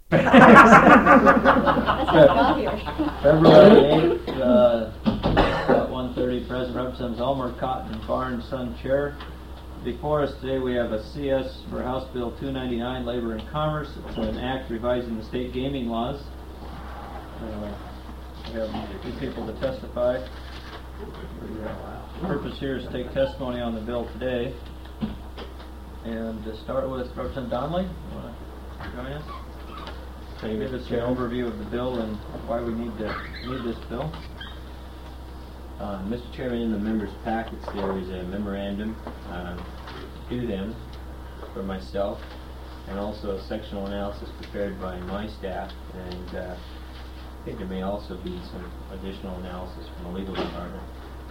February 8th, at 1:30, President Representatives Elmer Cotton and Barnes, Son, Chair. Before us today we have a CS for House Bill 299, Labor and Commerce. It's an act revising the state gaming laws. We have two people to testify. The purpose here is to take testimony on the bill today. And to start with, Representative Donnelly, you want to join us? Can you give us an overview of the bill and why we need this bill? Mr. Chairman, in the members' packets there is a memorandum to them for myself, and also a sectional analysis prepared by my staff, and I think there may also be some additional analysis from the legal department.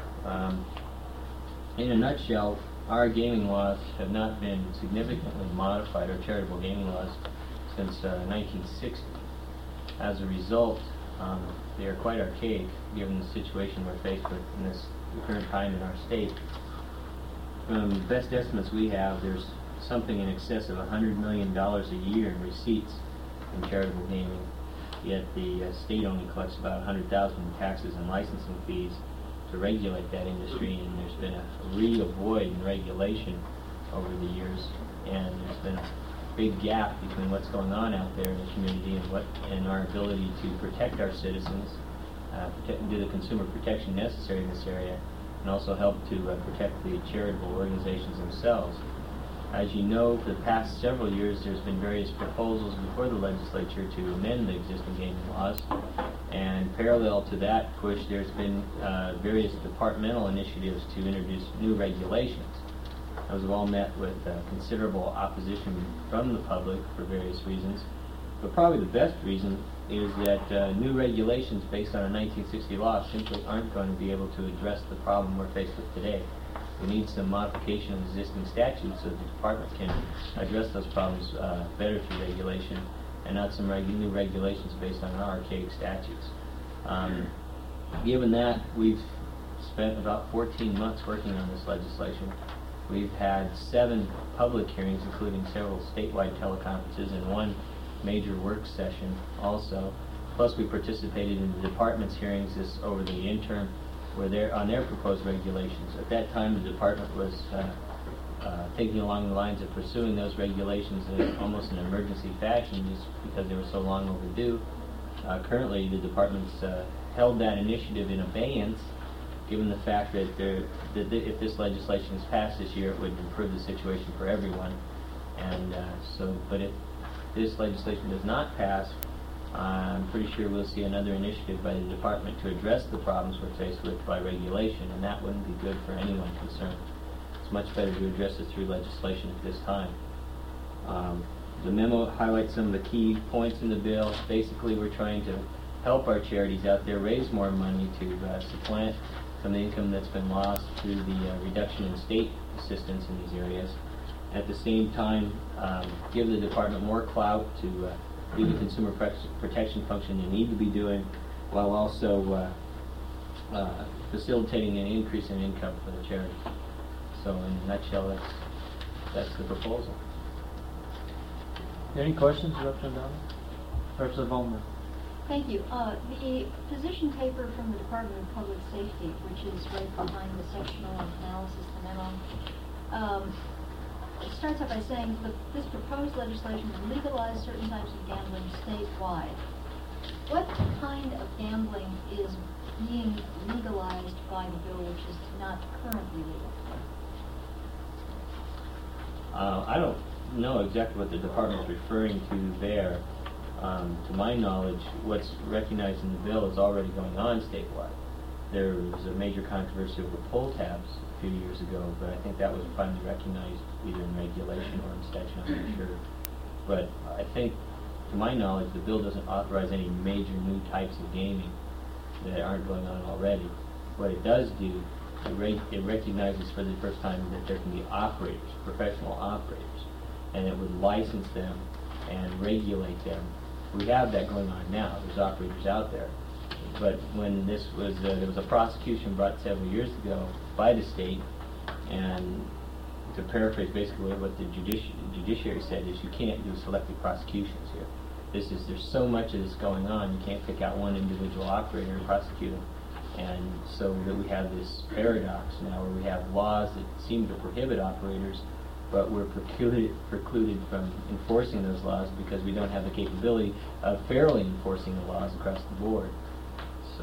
In a nutshell, our gaming laws have not been significantly modified, our charitable gaming laws, since 1960. As a result, they are quite archaic given the situation we're faced with in this current time in our state. From the best estimates we have, there's something in excess of $100 million a year in receipts from charitable gaming, yet the state only collects about $100,000 in taxes and licensing fees to regulate that industry, and there's been a real void in regulation over the years, and there's been a big gap between what's going on out there in the community and our ability to protect our citizens, do the consumer protection necessary in this area, and also help to protect the charitable organizations themselves. As you know, for the past several years there's been various proposals before the legislature to amend the existing gaming laws, and parallel to that push there's been various departmental initiatives to introduce new regulations. Those have all met with considerable opposition from the public for various reasons, but probably the best reason is that new regulations based on a 1960 law simply aren't going to be able to address the problem we're faced with today. We need some modification of existing statutes so the department can address those problems better through regulation, and not some new regulations based on our archaic statutes. Given that, we've spent about 14 months working on this legislation. We've had 7 public hearings, including several statewide teleconferences and 1 major work session also. Plus we participated in the department's hearings over the interim on their proposed regulations. At that time the department was thinking along the lines of pursuing those regulations in almost an emergency fashion just because they were so long overdue. Currently the department's held that initiative in abeyance, given the fact that if this legislation is passed this year, it would improve the situation for everyone. And but if this legislation does not pass, I'm pretty sure we'll see another initiative by the department to address the problems we're faced with by regulation, and that wouldn't be good for anyone concerned. It's much better to address it through legislation at this time. The memo highlights some of the key points in the bill. Basically, we're trying to help our charities out there raise more money to supplant some of the income that's been lost through the reduction in state assistance in these areas. At the same time, give the department more clout to do the consumer protection function they need to be doing, while also facilitating an increase in income for the charity. So in a nutshell, that's the proposal. Any questions, Representative Donnelly? Representative Ulmer. Thank you. The position paper from the Department of Public Safety, which is right behind the sectional analysis, the memo, it starts out by saying that this proposed legislation would legalize certain types of gambling statewide. What kind of gambling is being legalized by the bill which is not currently legal? I don't know exactly what the department is referring to there. To my knowledge, what's recognized in the bill is already going on statewide. There was a major controversy over pull tabs a few years ago, but I think that was finally recognized either in regulation or in statute, I'm not sure. But I think, to my knowledge, the bill doesn't authorize any major new types of gaming that aren't going on already. What it does do, it recognizes for the first time that there can be operators, professional operators, and it would license them and regulate them. We have that going on now. There's operators out there. But when this was, there was a prosecution brought several years ago by the state, and to paraphrase basically what the judiciary said is you can't do selective prosecutions here. there's so much of this going on, you can't pick out one individual operator and prosecute them. And so that we have this paradox now where we have laws that seem to prohibit operators, but we're precluded from enforcing those laws because we don't have the capability of fairly enforcing the laws across the board. So,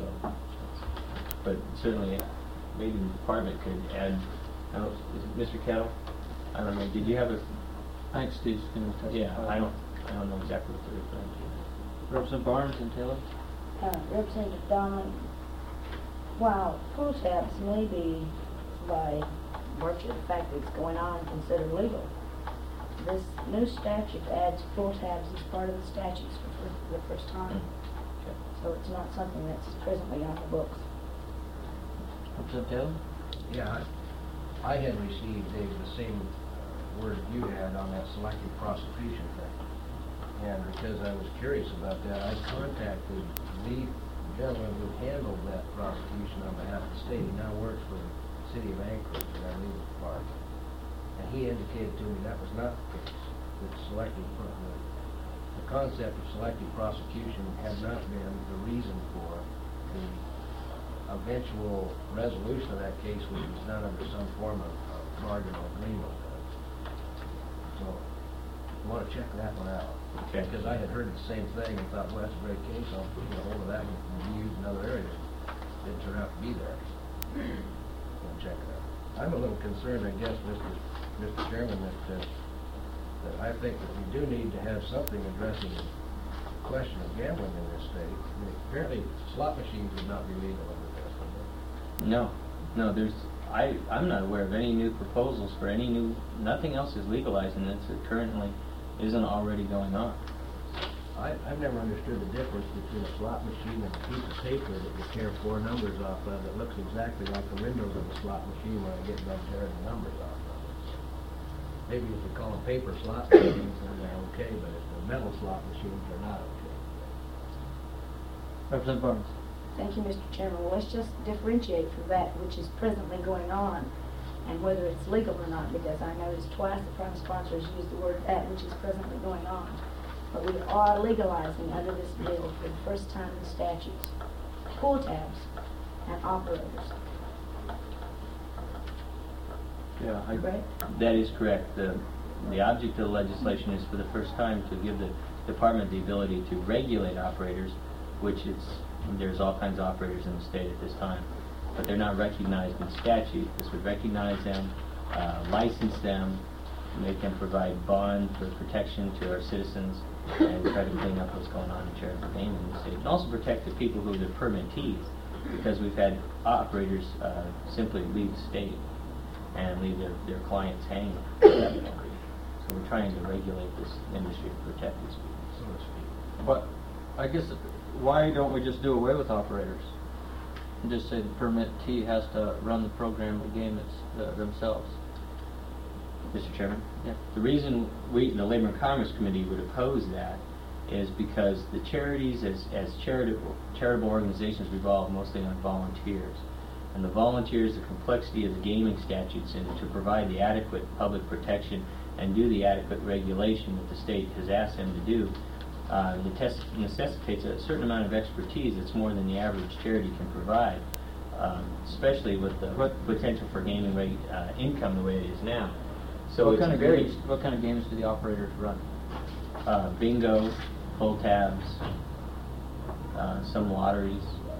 but certainly, maybe the department could add. I don't, is it Mr. Kettle? I don't know. Did you have a? I think Steve's going to testify. Yeah, I don't know exactly what they're referring to. Representative Barnes and Taylor. Representative Donnelly, while pull tabs may be, by virtue of the fact that it's going on, considered legal, this new statute adds pull tabs as part of the statutes for the first time. Okay. So it's not something that's presently on the books. Representative Taylor. Yeah, I had received, Dave, the same word you had on that selective prosecution thing. And because I was curious about that, I contacted the gentleman who handled that prosecution on behalf of the state. He now works for the city of Anchorage in our legal department. And he indicated to me that was not the case. That the concept of selective prosecution had not been the reason for the eventual resolution of that case, which was done under some form of marginal agreement. So I want to check that one out. Okay. Because I had heard the same thing and thought, well, that's a great case. I'll get a hold of that and be used in other areas. Didn't turn out to be there. We'll check it out. I'm a little concerned, I guess, Mr. Chairman, that I think that we do need to have something addressing the question of gambling in this state. I mean, apparently, slot machines would not be legal under this, would they? No, I'm not aware of any new proposals for any new. Nothing else is legalized, and it's currently isn't already going on. I've never understood the difference between a slot machine and a piece of paper that you tear 4 numbers off of that looks exactly like the windows of a slot machine when I get done tearing the numbers off of it. Maybe if you call them paper slot machines, then they're okay, but if they're metal slot machines, they're not okay. Representative Barnes. Thank you, Mr. Chairman. Well, let's just differentiate from that which is presently going on and whether it's legal or not, because I noticed twice the prime sponsors used the word that which is presently going on. But we are legalizing under this bill for the first time in the statutes pull tabs and operators. Yeah, Correct? That is correct. The object of the legislation is for the first time to give the department the ability to regulate operators, which there's all kinds of operators in the state at this time, but they're not recognized in statute. This would recognize them, license them, make them provide bond for protection to our citizens, and try to clean up what's going on in charitable gaming in the state, and also protect the people who are the permittees, because we've had operators simply leave the state and leave their clients hanging. So we're trying to regulate this industry to protect these people, so to speak. But I guess, why don't we just do away with operators? And just say the permittee has to run the program, the game themselves? Mr. Chairman? Yeah. The reason the Labor and Commerce Committee would oppose that is because the charities, as charitable organizations, revolve mostly on volunteers. And the volunteers, the complexity of the gaming statutes, and to provide the adequate public protection and do the adequate regulation that the state has asked them to do, necessitates a certain amount of expertise that's more than the average charity can provide, especially with the potential for gaming income the way it is now. So what kind of games do the operators run? Bingo, pull tabs, some lotteries.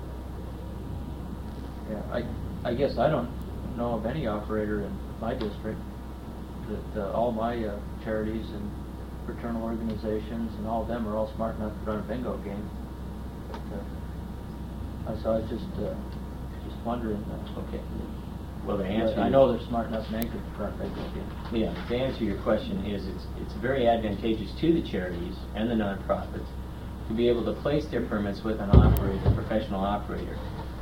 Yeah, I guess I don't know of any operator in my district that all my charities and fraternal organizations and all of them are all smart enough to run a bingo game. But, so I was just wondering. Okay. Well, the answer. I know they're smart enough in Anchorage to run a bingo game. Yeah. To answer your question is it's very advantageous to the charities and the nonprofits to be able to place their permits with an operator, a professional operator.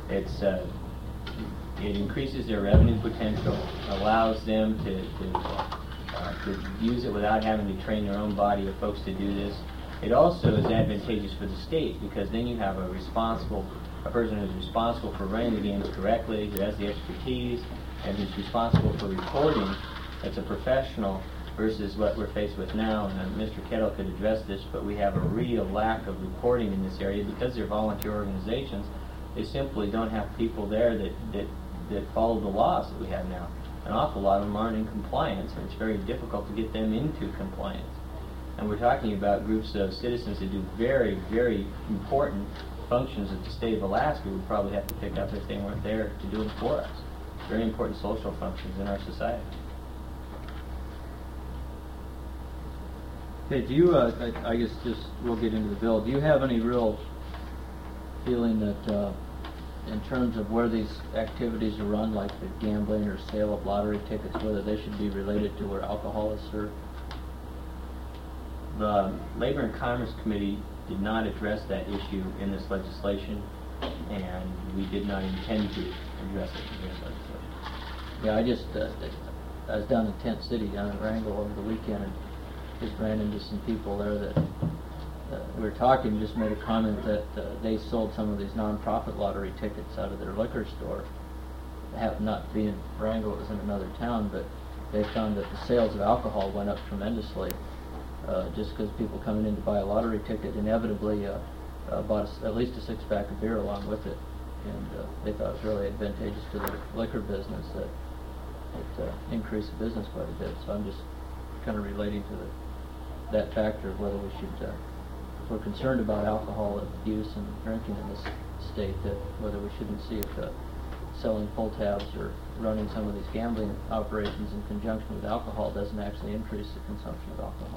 It increases their revenue potential, allows them to use it without having to train their own body of folks to do this. It also is advantageous for the state because then you have a person who's responsible for running the games correctly, who has the expertise, and who's responsible for reporting. That's a professional versus what we're faced with now. And Mr. Kettle could address this, but we have a real lack of reporting in this area because they're volunteer organizations. They simply don't have people there that follow the laws that we have now. An awful lot of them aren't in compliance, and it's very difficult to get them into compliance. And we're talking about groups of citizens that do very, very important functions that the state of Alaska would probably have to pick up if they weren't there to do them for us. Very important social functions in our society. Okay, do you, I guess just, we'll get into the bill. Do you have any real feeling that in terms of where these activities are run, like the gambling or sale of lottery tickets, whether they should be related to where alcohol is served? The Labor and Commerce Committee did not address that issue in this legislation, and we did not intend to address it in this legislation. Yeah, I just, I was down in Tent City, down in Wrangell over the weekend, and just ran into some people there that we were talking, just made a comment that they sold some of these non-profit lottery tickets out of their liquor store. It happened not to be in Wrangell, it was in another town, but they found that the sales of alcohol went up tremendously. Just because people coming in to buy a lottery ticket inevitably bought at least a six-pack of beer along with it, and they thought it was really advantageous to their liquor business that it increased the business quite a bit. So I'm just kind of relating to that factor of whether we should, if we're concerned about alcohol abuse and drinking in this state, that whether we shouldn't see if selling pull tabs or running some of these gambling operations in conjunction with alcohol doesn't actually increase the consumption of alcohol.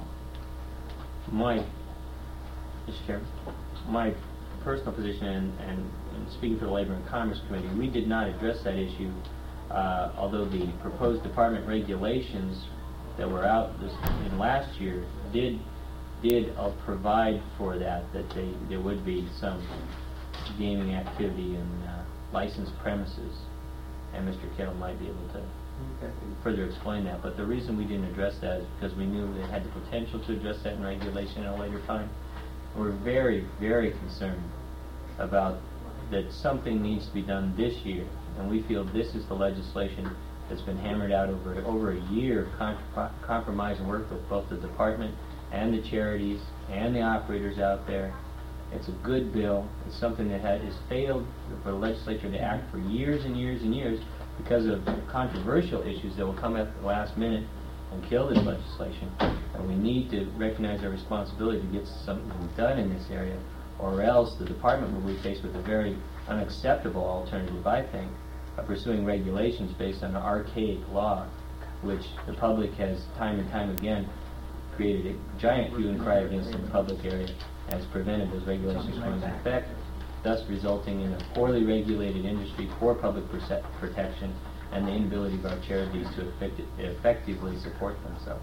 Mr. Chairman, my personal position, and speaking for the Labor and Commerce Committee, we did not address that issue, although the proposed department regulations that were out in last year did provide for that there would be some gaming activity in licensed premises, and Mr. Kettle might be able to further explain that. But the reason we didn't address that is because we knew it had the potential to address that in regulation at a later time. And we're very, very concerned about that something needs to be done this year, and we feel this is the legislation that's been hammered out over a year of compromise and work with both the department and the charities and the operators out there. It's a good bill. It's something that has failed for the legislature to act for years and years and years because of controversial issues that will come at the last minute and kill this legislation. And we need to recognize our responsibility to get something done in this area, or else the department will be faced with a very unacceptable alternative, I think, of pursuing regulations based on an archaic law, which the public has time and time again created a giant hue and cry against in the public area, and has prevented those regulations from taking effect, thus resulting in a poorly regulated industry, poor public protection, and the inability of our charities to effectively support themselves.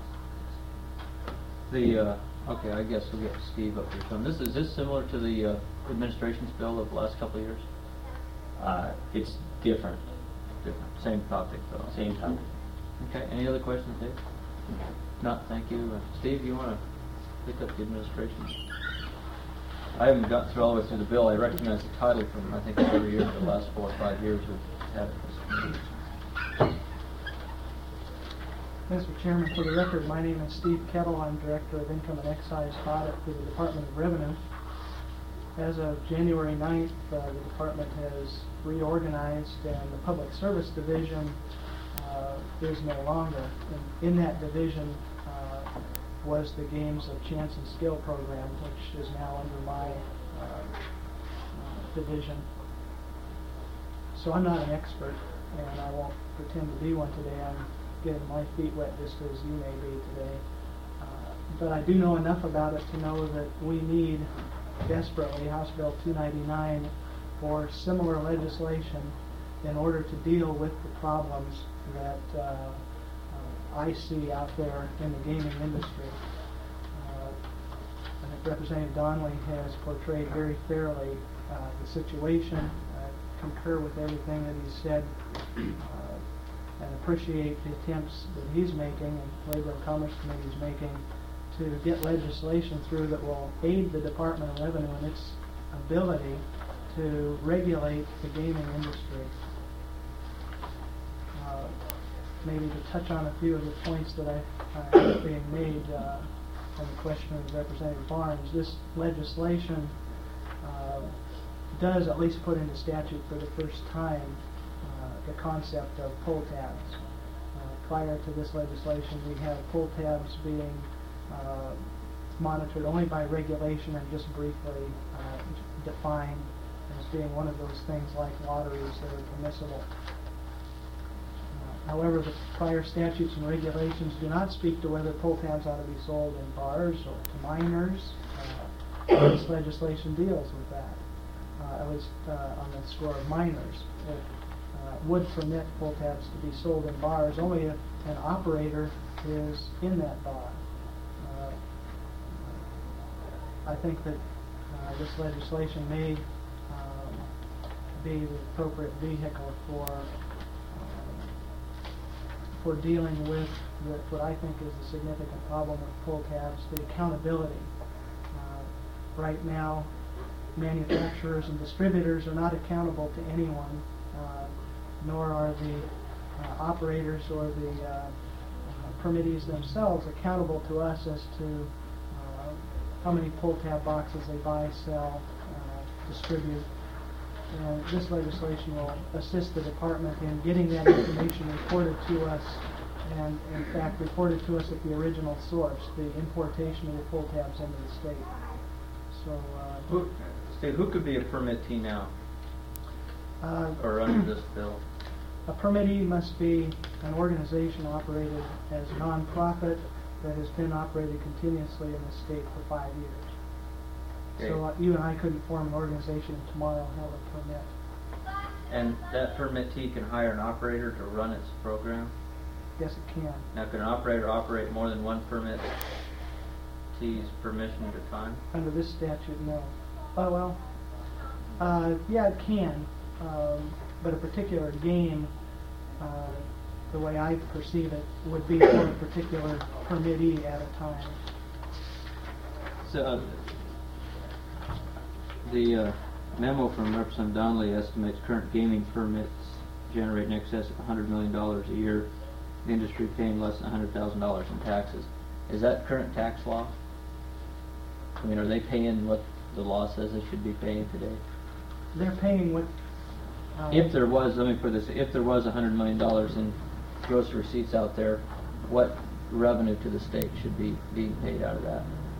Okay, I guess we'll get Steve up here. Is this similar to the administration's bill of the last couple of years? It's different. Same topic, though. Same topic. Okay, any other questions, Dave? No, thank you. Steve, you want to pick up the administration? I haven't gotten through all the way through the bill. I recognize the title from, I think, every year for the last 4 or 5 years we've had this. Mr. Chairman, for the record, my name is Steve Kettle. I'm Director of Income and Excise Audit for the Department of Revenue. As of January 9th, the department has reorganized, and the Public Service Division is no longer. And in that division was the Games of Chance and Skill program, which is now under my division. So I'm not an expert, and I won't pretend to be one today. I'm getting my feet wet just as you may be today. But I do know enough about it to know that we need desperately House Bill 299 for similar legislation in order to deal with the problems that I see out there in the gaming industry. I think Representative Donnelly has portrayed very fairly the situation. I concur with everything that he said and appreciate the attempts that he's making and Labor and Commerce Committee is making to get legislation through that will aid the Department of Revenue in its ability to regulate the gaming industry. maybe to touch on a few of the points that I heard being made on the question of Representative Barnes. This legislation does at least put into statute for the first time the concept of pull tabs. Prior to this legislation, we have pull tabs being monitored only by regulation and just briefly defined as being one of those things like lotteries that are permissible. However, the prior statutes and regulations do not speak to whether pull tabs ought to be sold in bars or to minors. This legislation deals with that, at least on the score of minors. It would permit pull tabs to be sold in bars only if an operator is in that bar. I think that this legislation may be the appropriate vehicle for dealing with what I think is a significant problem with pull tabs, the accountability. Right now, manufacturers and distributors are not accountable to anyone, nor are the operators or the permittees themselves accountable to us as to how many pull tab boxes they buy, sell, distribute. And this legislation will assist the department in getting that information reported to us, and in fact reported to us at the original source, the importation of the pull tabs into the state. So, who could be a permittee now, or under this bill? A permittee must be an organization operated as a non-profit that has been operated continuously in the state for 5 years. Okay. So you and I couldn't form an organization and tomorrow have a permit. And that permittee can hire an operator to run its program? Yes, it can. Now, can an operator operate more than one permittee's permission at a time? Under this statute, no. Oh, well, yeah, it can. But a particular game, the way I perceive it, would be for a particular permittee at a time. So, the memo from Representative Donnelly estimates current gaming permits generate in excess of $100 million a year, the industry paying less than $100,000 in taxes. Is that current tax law? I mean, are they paying what the law says they should be paying today? They're paying what... if there was, let me put this, if there was $100 million in gross receipts out there, what revenue to the state should be being paid out of that?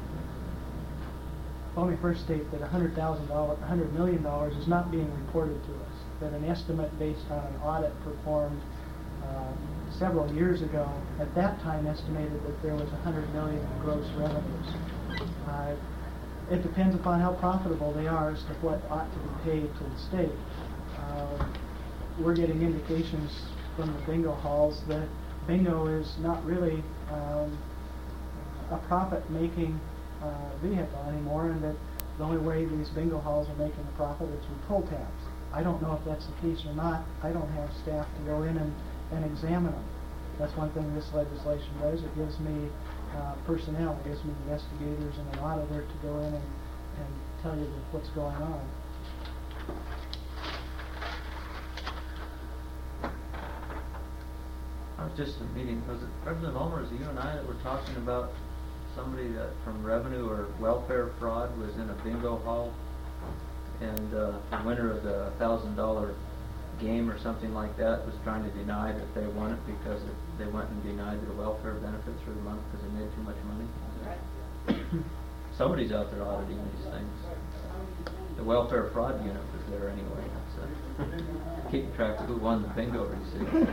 Let me first state that $100 million is not being reported to us. That an estimate based on an audit performed several years ago, at that time estimated that there was $100 million in gross revenues. It depends upon how profitable they are as to what ought to be paid to the state. We're getting indications from the bingo halls that bingo is not really a profit-making vehicle anymore, and that the only way these bingo halls are making a profit is with pull tabs. I don't know if that's the case or not. I don't have staff to go in and examine them. That's one thing this legislation does. It gives me personnel, it gives me investigators and an auditor to go in and tell you what's going on. I was just in a meeting, was it Representative Ulmer, was it you and I that were talking about somebody that from revenue or welfare fraud was in a bingo hall, and the winner of the $1,000 game or something like that was trying to deny that they won it because they went and denied their welfare benefits for the month because they made too much money. Right. Somebody's out there auditing these things. The welfare fraud unit was there anyway. That's keeping track of who won the bingo receipt.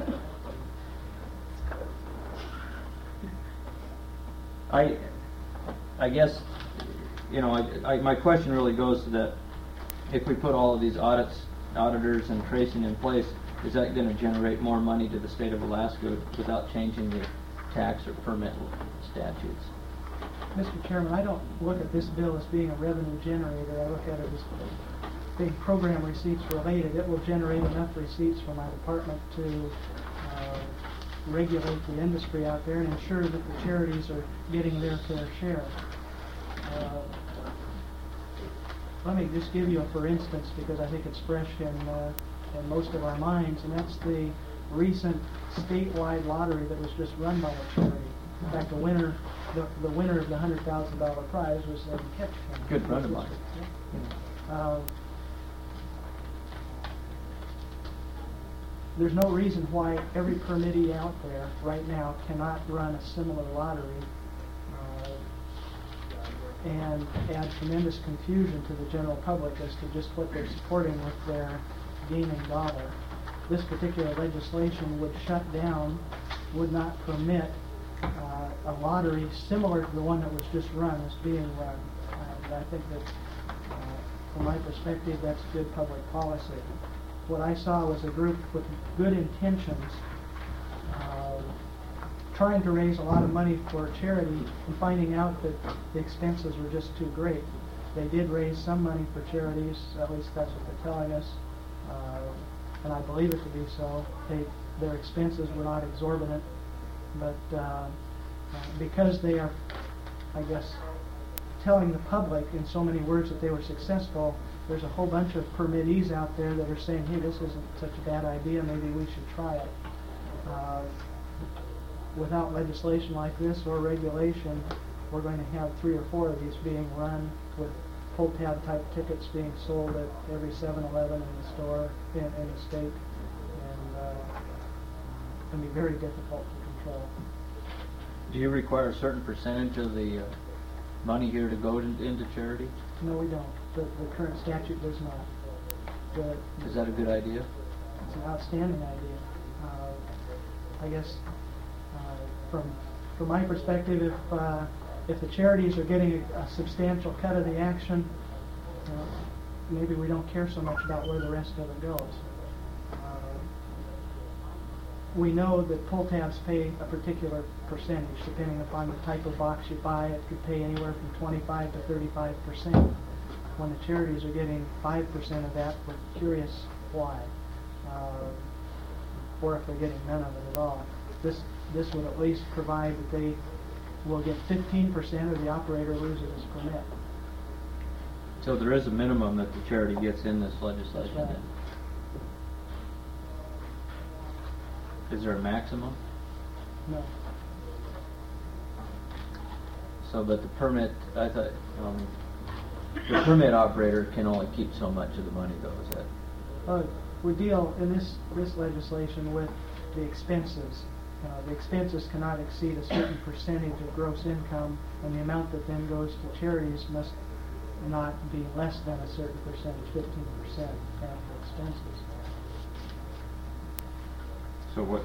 I guess, you know, my question really goes to that: if we put all of these auditors and tracing in place, is that going to generate more money to the state of Alaska without changing the tax or permit statutes? Mr. Chairman, I don't look at this bill as being a revenue generator. I look at it as being program receipts related. It will generate enough receipts for my department to regulate the industry out there and ensure that the charities are getting their fair share. Let me just give you a for instance, because I think it's fresh in most of our minds, and that's the recent statewide lottery that was just run by a charity. In fact, the winner of the $100,000 prize was in Ketchikan. Good friend of mine. There's no reason why every permittee out there right now cannot run a similar lottery and add tremendous confusion to the general public as to just what they're supporting with their gaming dollar. This particular legislation would shut down, would not permit a lottery similar to the one that was just run as being run. And I think that, from my perspective, that's good public policy. What I saw was a group with good intentions trying to raise a lot of money for charity and finding out that the expenses were just too great. They did raise some money for charities, at least that's what they're telling us, and I believe it to be so. Their expenses were not exorbitant, but because they are, I guess, telling the public in so many words that they were successful, there's a whole bunch of permittees out there that are saying, hey, this isn't such a bad idea, maybe we should try it. Without legislation like this or regulation, we're going to have 3 or 4 of these being run with pull-tab type tickets being sold at every 7-Eleven in the store in the state, and it's going to be very difficult to control. Do you require a certain percentage of the money here to go into charity? No, we don't. The current statute does not. Is that a good idea? It's an outstanding idea. I guess from my perspective, if the charities are getting a substantial cut of the action, maybe we don't care so much about where the rest of it goes. We know that pull tabs pay a particular percentage depending upon the type of box you buy. It could pay anywhere from 25 to 35%. When the charities are getting 5% of that, we're curious why, or if they're getting none of it at all. This would at least provide that they will get 15% or the operator loses his permit. So there is a minimum that the charity gets in this legislation. That's right. Is there a maximum? No. So, but the permit, I thought, the permit operator can only keep so much of the money, though, is that? We deal in this legislation with the expenses. The expenses cannot exceed a certain percentage of gross income, and the amount that then goes to charities must not be less than a certain percentage, 15% after expenses. So what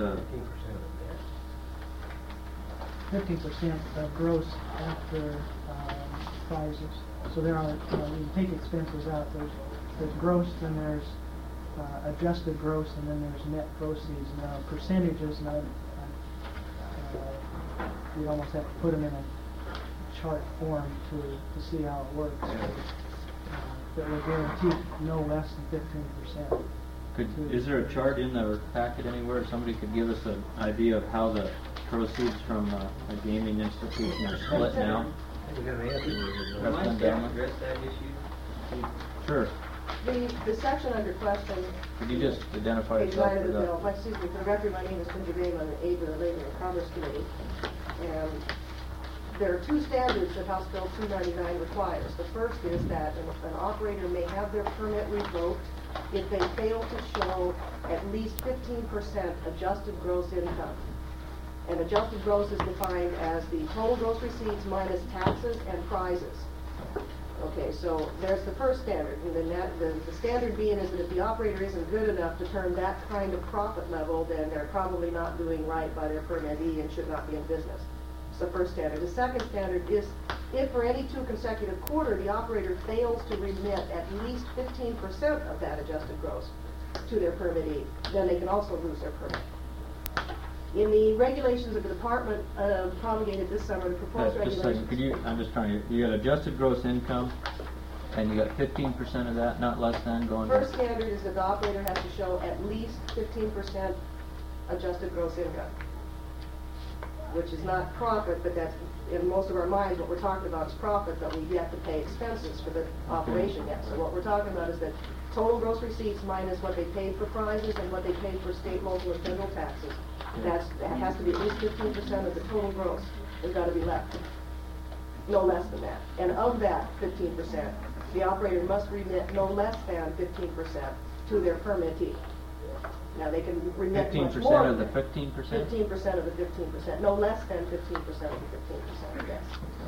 15% of gross after prizes. So there are, you take expenses out, there's gross, then there's adjusted gross, and then there's net proceeds. Now percentages, and you almost have to put them in a chart form to see how it works. That will guarantee no less than 15%. Is there a chart in the packet anywhere? Somebody could give us an idea of how the proceeds from a gaming institution are split now? Address that issue? Sure. The section under question. Could you just identify Page yourself 9 of for the bill. that? Excuse me, for the record, my name is Ginger Graham. I'm the aide of the Labor and Commerce Committee. And there are 2 standards that House Bill 299 requires. The first is that an operator may have their permit revoked if they fail to show at least 15% adjusted gross income. And adjusted gross is defined as the total gross receipts minus taxes and prizes. Okay, so there's the first standard, and then the standard being is that if the operator isn't good enough to turn that kind of profit level, then they're probably not doing right by their permittee and should not be in business. It's the first standard. The second standard is if for any 2 consecutive quarter the operator fails to remit at least 15% of that adjusted gross to their permittee, then they can also lose their permit. In the regulations of the department promulgated this summer, the proposed Just a regulations. second, I'm just trying to, you got adjusted gross income, and you got 15% of that, not less than, going to... First standard is that the operator has to show at least 15% adjusted gross income. which is not profit, but that's, in most of our minds, what we're talking about is profit, but we've yet to pay expenses for the operation yet. So what we're talking about is that total gross receipts minus what they paid for prizes and what they paid for state, local, and federal taxes. That has to be at least 15% of the total gross has got to be left. No less than that. And of that 15%, the operator must remit no less than 15% to their permittee. Now, they can remit much more. 15% of the 15%? 15% of the 15%, no less than 15% of the 15%, yes.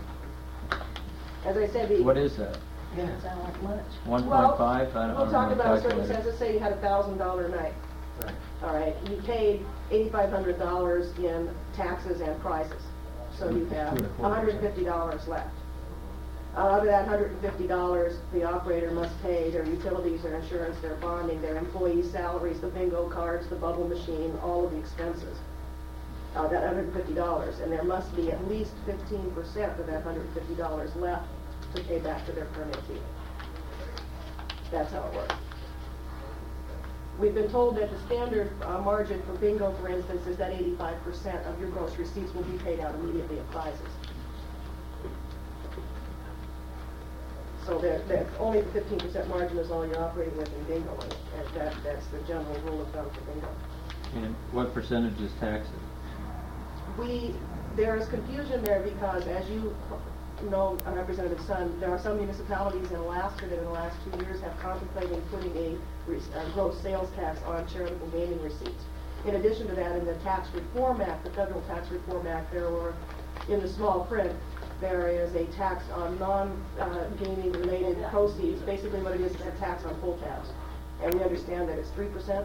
As I said, What is that? Doesn't sound like much. 1.5? Well, I don't know. we'll talk about a certain calculator. sense. Let's say you had a $1,000 night. Right. All right, you paid $8,500 in taxes and prices, so you have $150 left. Out of that $150, the operator must pay their utilities, their insurance, their bonding, their employee salaries, the bingo cards, the bubble machine, all of the expenses. That $150, and there must be at least 15% of that $150 left to pay back to their permittee. That's how it works. We've been told that the standard margin for bingo, for instance, is that 85% of your gross receipts will be paid out immediately at prizes. So that only the 15% margin is all you're operating with in bingo, and that's the general rule of thumb for bingo. And what percentage is taxes? There is confusion there because, as you know, Representative Sun, there are some municipalities in Alaska that in the last 2 years have contemplated putting a gross sales tax on charitable gaming receipts. In addition to that, in the Tax Reform Act, the Federal Tax Reform Act, there were, in the small print, there is a tax on non-gaming related proceeds. Basically what it is a tax on pull tabs. And we understand that it's 3%.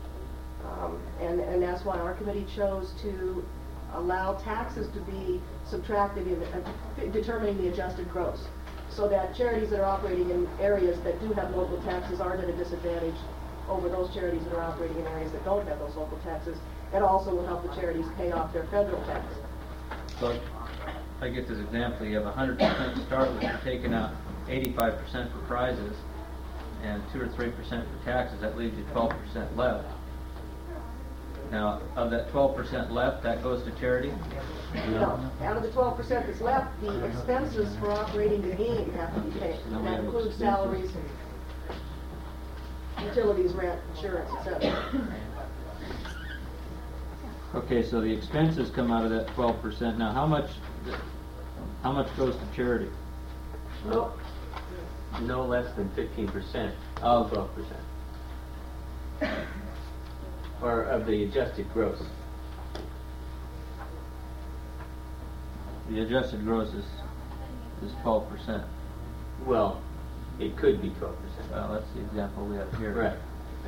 And that's why our committee chose to allow taxes to be subtracted in determining the adjusted gross, so that charities that are operating in areas that do have local taxes aren't at a disadvantage over those charities that are operating in areas that don't have those local taxes, and also will help the charities pay off their federal tax. So I get this example, you have 100% to start with, you're taking out 85% for prizes and 2 or 3% for taxes, that leaves you 12% left. Now, of that 12% left, that goes to charity? No. Out of the 12% that's left, the expenses for operating the game have to be paid. And that includes salaries, utilities, rent, insurance, etc. Okay, so the expenses come out of that 12%. Now, how much goes to charity? Nope. No less than 15% of 12%. Or of the adjusted gross. The adjusted gross is 12%. Well, it could be 12%. Well, that's the example we have here. Right.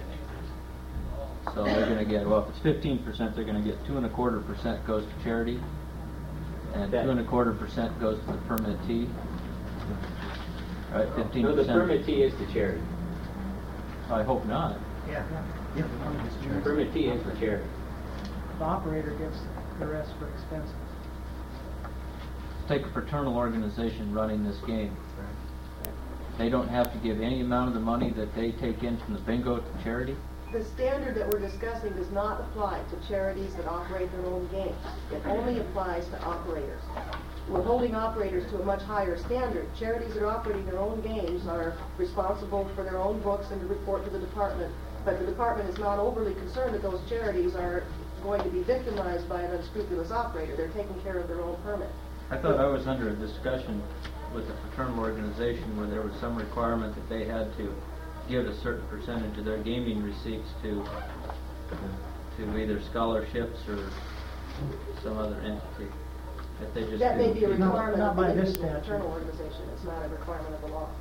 So they're going to get, well, if it's 15%, they're going to get 2.25% goes to charity, and 2.25% goes to the permittee. Right, 15%. No, the permittee is the charity. I hope not. The permittee is for charity. The operator gets the rest for expenses. Take a fraternal organization running this game. They don't have to give any amount of the money that they take in from the bingo to charity? The standard that we're discussing does not apply to charities that operate their own games. It only applies to operators. We're holding operators to a much higher standard. Charities that are operating their own games are responsible for their own books and to report to the department. But the department is not overly concerned that those charities are going to be victimized by an unscrupulous operator. They're taking care of their own permit. I thought I was under a discussion with a fraternal organization where there was some requirement that they had to give a certain percentage of their gaming receipts to either scholarships or some other entity. If they just That may be a do- requirement Not of by the this individual statute. fraternal organization. It's not a requirement of the law.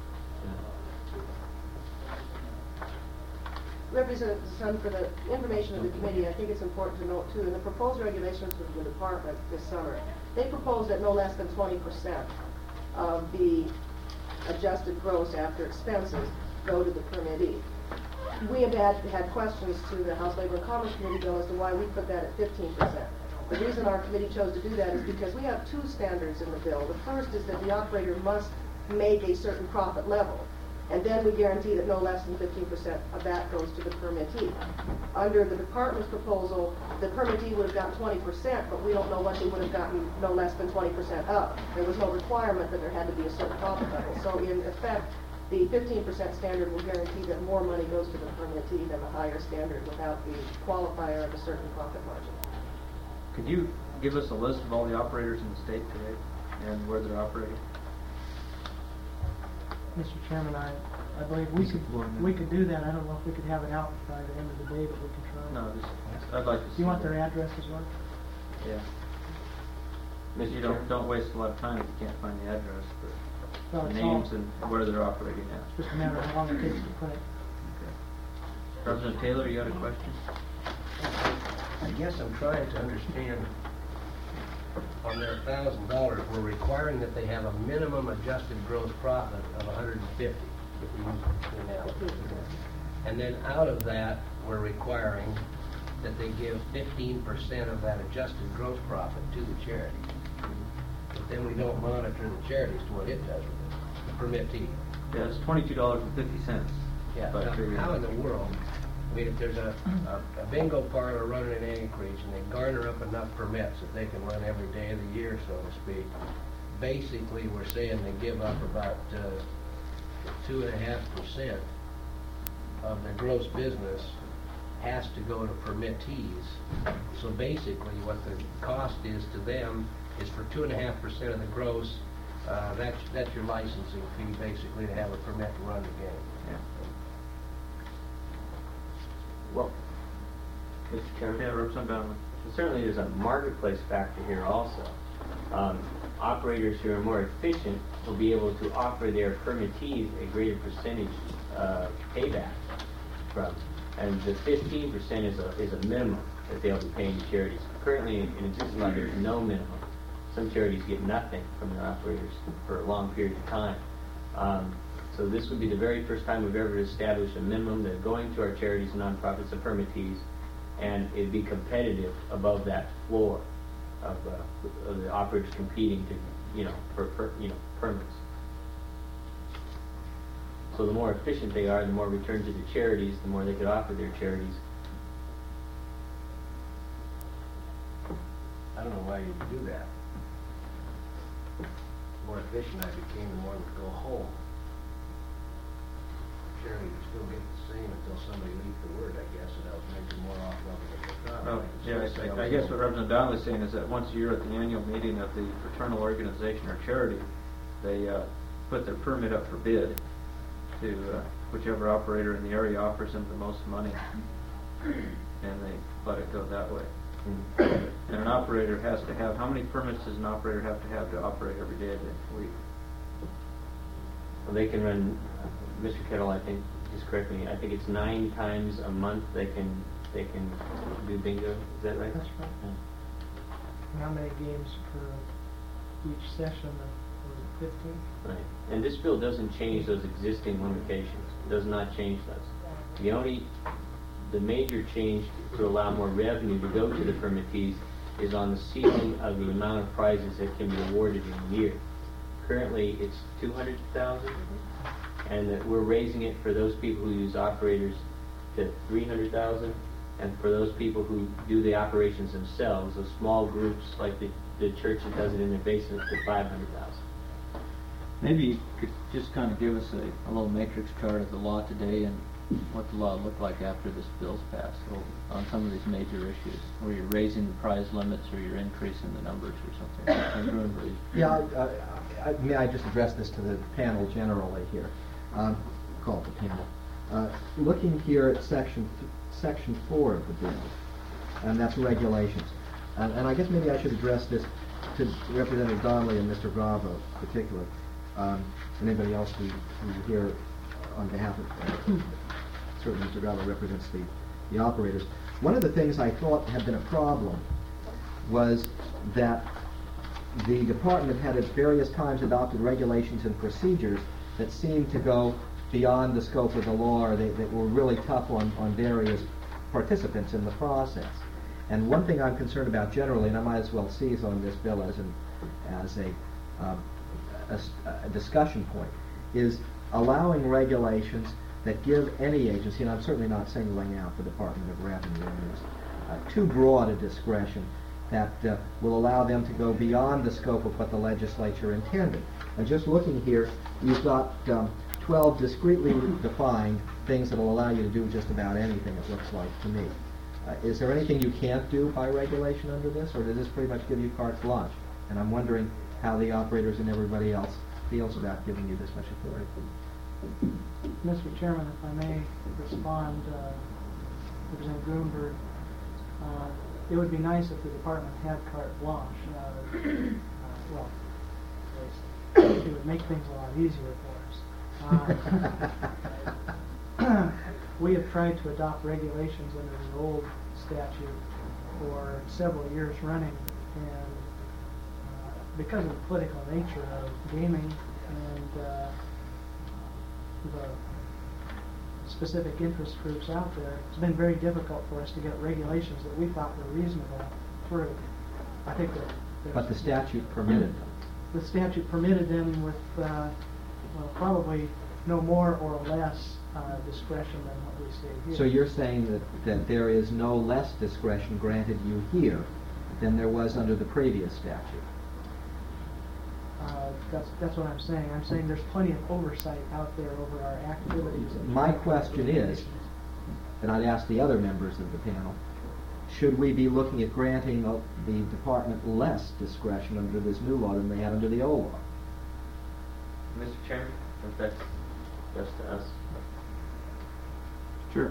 Representative Sun, for the information of the committee, I think it's important to note too, in the proposed regulations for the department this summer, they propose that no less than 20% of the adjusted gross after expenses go to the permittee. We have had questions to the House Labor and Commerce Committee bill as to why we put that at 15%. The reason our committee chose to do that is because we have two standards in the bill. The first is that the operator must make a certain profit level. And then we guarantee that no less than 15% of that goes to the permittee. Under the department's proposal, the permittee would have gotten 20%, but we don't know what they would have gotten no less than 20% of. There was no requirement that there had to be a certain profit level. So in effect, the 15% standard will guarantee that more money goes to the permittee than the higher standard without the qualifier of a certain profit margin. Could you give us a list of all the operators in the state today and where they're operating? Mr. Chairman, I believe we could do that. I don't know if we could have it out by the end of the day, but we could try. No, I'd like to see. Do you want that. their address as well? Yeah. You don't waste a lot of time if you can't find the address, but Well, the it's names all- and where they're operating at. It's just a matter of how long it takes to print. Okay. President Taylor, you had a question? I guess I'm trying to understand, on their $1,000, we're requiring that they have a minimum adjusted gross profit of 150, if we use the analogy. And then out of that, we're requiring that they give 15% of that adjusted gross profit to the charity. But then we don't monitor the charity as to what it does with it, the permittee. Yeah, it's $22.50. Yeah, But now, how in the world, I mean, if there's a bingo parlor running in Anchorage and they garner up enough permits that they can run every day of the year, so to speak, basically we're saying they give up about 2.5% of their gross business has to go to permittees. So basically what the cost is to them is for 2.5% of the gross, that's your licensing fee basically to have a permit to run the game. Yeah. Well, Mr. Chairman? Yeah, Representative Donlin. Certainly there's a marketplace factor here also. Operators who are more efficient will be able to offer their permittees a greater percentage payback from. And the 15% is a minimum that they'll be paying to charities. Currently in existing law, there's no minimum. Some charities get nothing from their operators for a long period of time. So this would be the very first time we've ever established a minimum that going to our charities and nonprofits and permittees, and it'd be competitive above that floor of the operators competing to, for permits. So the more efficient they are, the more return to the charities, the more they could offer their charities. I don't know why you'd do that. The more efficient I became, the more I would go home. Charity would still get the same until somebody leaked the word, I guess, and I was making more off of it than they thought. Well, yeah, I guess what Representative Donnelly is saying is that once a year at the annual meeting of the fraternal organization or charity, they put their permit up for bid to whichever operator in the area offers them the most money, and they let it go that way. And an operator has to have, how many permits does an operator have to operate every day of the week? Well, they can run, Mr. Kettle, I think, just correct me, I think it's 9 times a month they can do bingo, is that right? That's right. Yeah. And how many games per each session? Was it 15? Right. And this bill doesn't change those existing limitations. It does not change those. The major change to allow more revenue to go to the permittees is on the ceiling of the amount of prizes that can be awarded in a year. Currently, it's $200,000, and that we're raising it for those people who use operators to $300,000, and for those people who do the operations themselves, those small groups like the church that does it in their basement, to $500,000. Maybe you could just kind of give us a little matrix chart of the law today and what the law looked like after this bill's passed on some of these major issues, where you're raising the prize limits or you're increasing the numbers or something. Yeah, may I just address this to the panel generally here? Call it the panel. Looking here at section 4 of the bill, and that's regulations. And I guess maybe I should address this to Representative Donnelly and Mr. Bravo in particular, and anybody else who here on behalf of, certainly Mr. Bravo represents the operators. One of the things I thought had been a problem was that the department had at various times adopted regulations and procedures that seemed to go beyond the scope of the law, or that were really tough on various participants in the process. And one thing I'm concerned about generally, and I might as well seize on this bill as a discussion point, is allowing regulations that give any agency, and I'm certainly not singling out the Department of Revenue in this, too broad a discretion that will allow them to go beyond the scope of what the legislature intended. And just looking here, you've got 12 discretely defined things that will allow you to do just about anything, it looks like to me. Is there anything you can't do by regulation under this, or does this pretty much give you carte blanche? And I'm wondering how the operators and everybody else feels about giving you this much authority. Mr. Chairman, if I may respond, Representative Grunberg, it would be nice if the department had carte blanche. Well, it would make things a lot easier for us. We have tried to adopt regulations under the old statute for several years running, and because of the political nature of gaming and the specific interest groups out there, it's been very difficult for us to get regulations that we thought were reasonable through. I think that But the statute permitted them. the statute permitted them with probably no more or less discretion than what we say here. So you're saying that there is no less discretion granted you here than there was under the previous statute? That's what I'm saying. I'm saying there's plenty of oversight out there over our activities. My question is, and I'd ask the other members of the panel, should we be looking at granting the department less discretion under this new law than they had under the old law? Mr. Chairman, if that's just to us. Sure.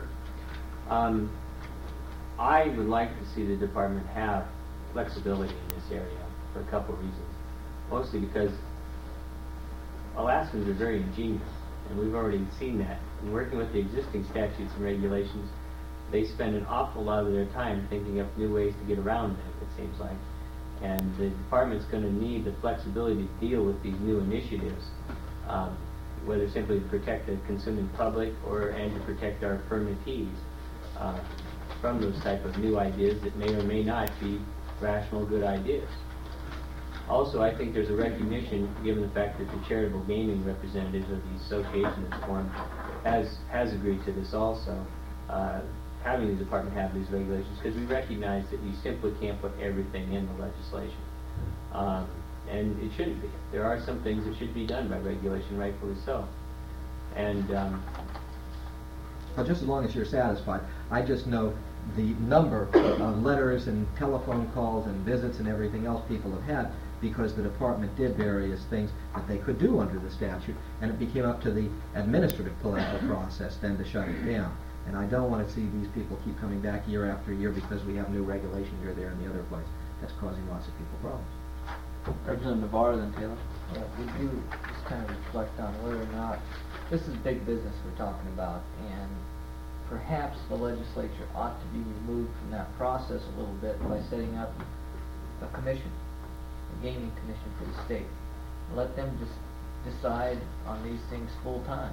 I would like to see the department have flexibility in this area for a couple of reasons. Mostly because Alaskans are very ingenious, and we've already seen that. In working with the existing statutes and regulations, they spend an awful lot of their time thinking up new ways to get around it, it seems like. And the department's going to need the flexibility to deal with these new initiatives, whether simply to protect the consuming public and to protect our permittees from those type of new ideas that may or may not be rational, good ideas. Also, I think there's a recognition, given the fact that the charitable gaming representatives of the association that's formed has agreed to this also, having the department have these regulations, because we recognize that you simply can't put everything in the legislation. And it shouldn't be. There are some things that should be done by regulation, rightfully so. And Well, just as long as you're satisfied. I just know the number of letters and telephone calls and visits and everything else people have had because the department did various things that they could do under the statute, and it became up to the administrative political process then to shut it down. And I don't want to see these people keep coming back year after year because we have new regulation here, there, and the other place. That's causing lots of people problems. Representative Navarro, then Taylor. Yeah, we do just kind of reflect on whether or not this is big business we're talking about, and perhaps the legislature ought to be removed from that process a little bit by setting up a commission, a gaming commission for the state. Let them just decide on these things full time.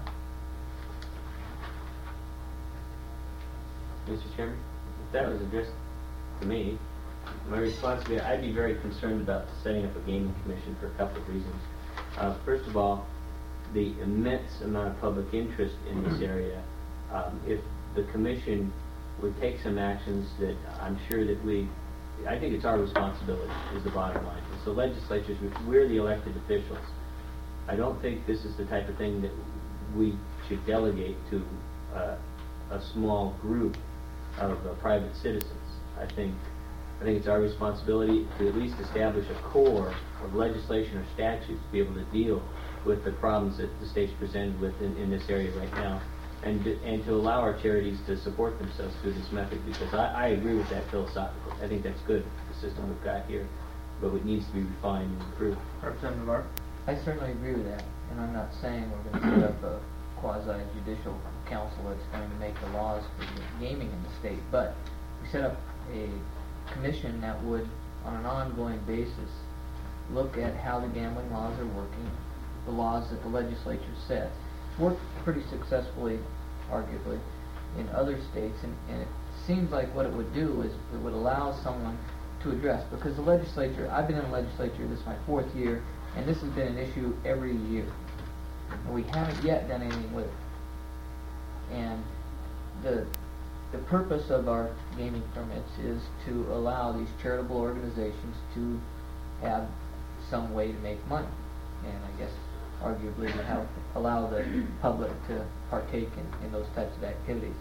Mr. Chairman, if that was addressed to me, my response would be I'd be very concerned about setting up a gaming commission for a couple of reasons. First of all, the immense amount of public interest in this area. If the commission would take some actions that I'm sure that I think it's our responsibility is the bottom line. It's the legislatures, we're the elected officials. I don't think this is the type of thing that we should delegate to a small group of private citizens. I think it's our responsibility to at least establish a core of legislation or statutes to be able to deal with the problems that the state's presented with in this area right now, and to allow our charities to support themselves through this method, because I agree with that philosophically. I think that's good, the system we've got here, but it needs to be refined and improved. Representative Navarro. I certainly agree with that, and I'm not saying we're going to set up a quasi-judicial council that's going to make the laws for gaming in the state, but we set up a commission that would, on an ongoing basis, look at how the gambling laws are working, the laws that the legislature set. It's worked pretty successfully, arguably, in other states, and it seems like what it would do is it would allow someone to address, because the legislature, I've been in the legislature, this is my 4th year, and this has been an issue every year. and we haven't yet done anything with it. And the purpose of our gaming permits is to allow these charitable organizations to have some way to make money, and I guess arguably to help allow the public to partake in those types of activities.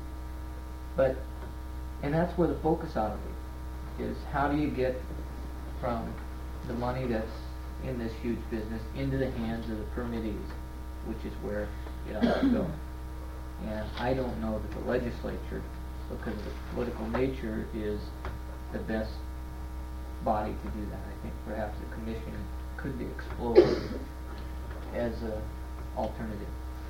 And that's where the focus ought to be, is how do you get from the money that's in this huge business into the hands of the permittees, which is where it ought to go. And I don't know that the legislature, because of the political nature, is the best body to do that. I think perhaps the commission could be explored as an alternative.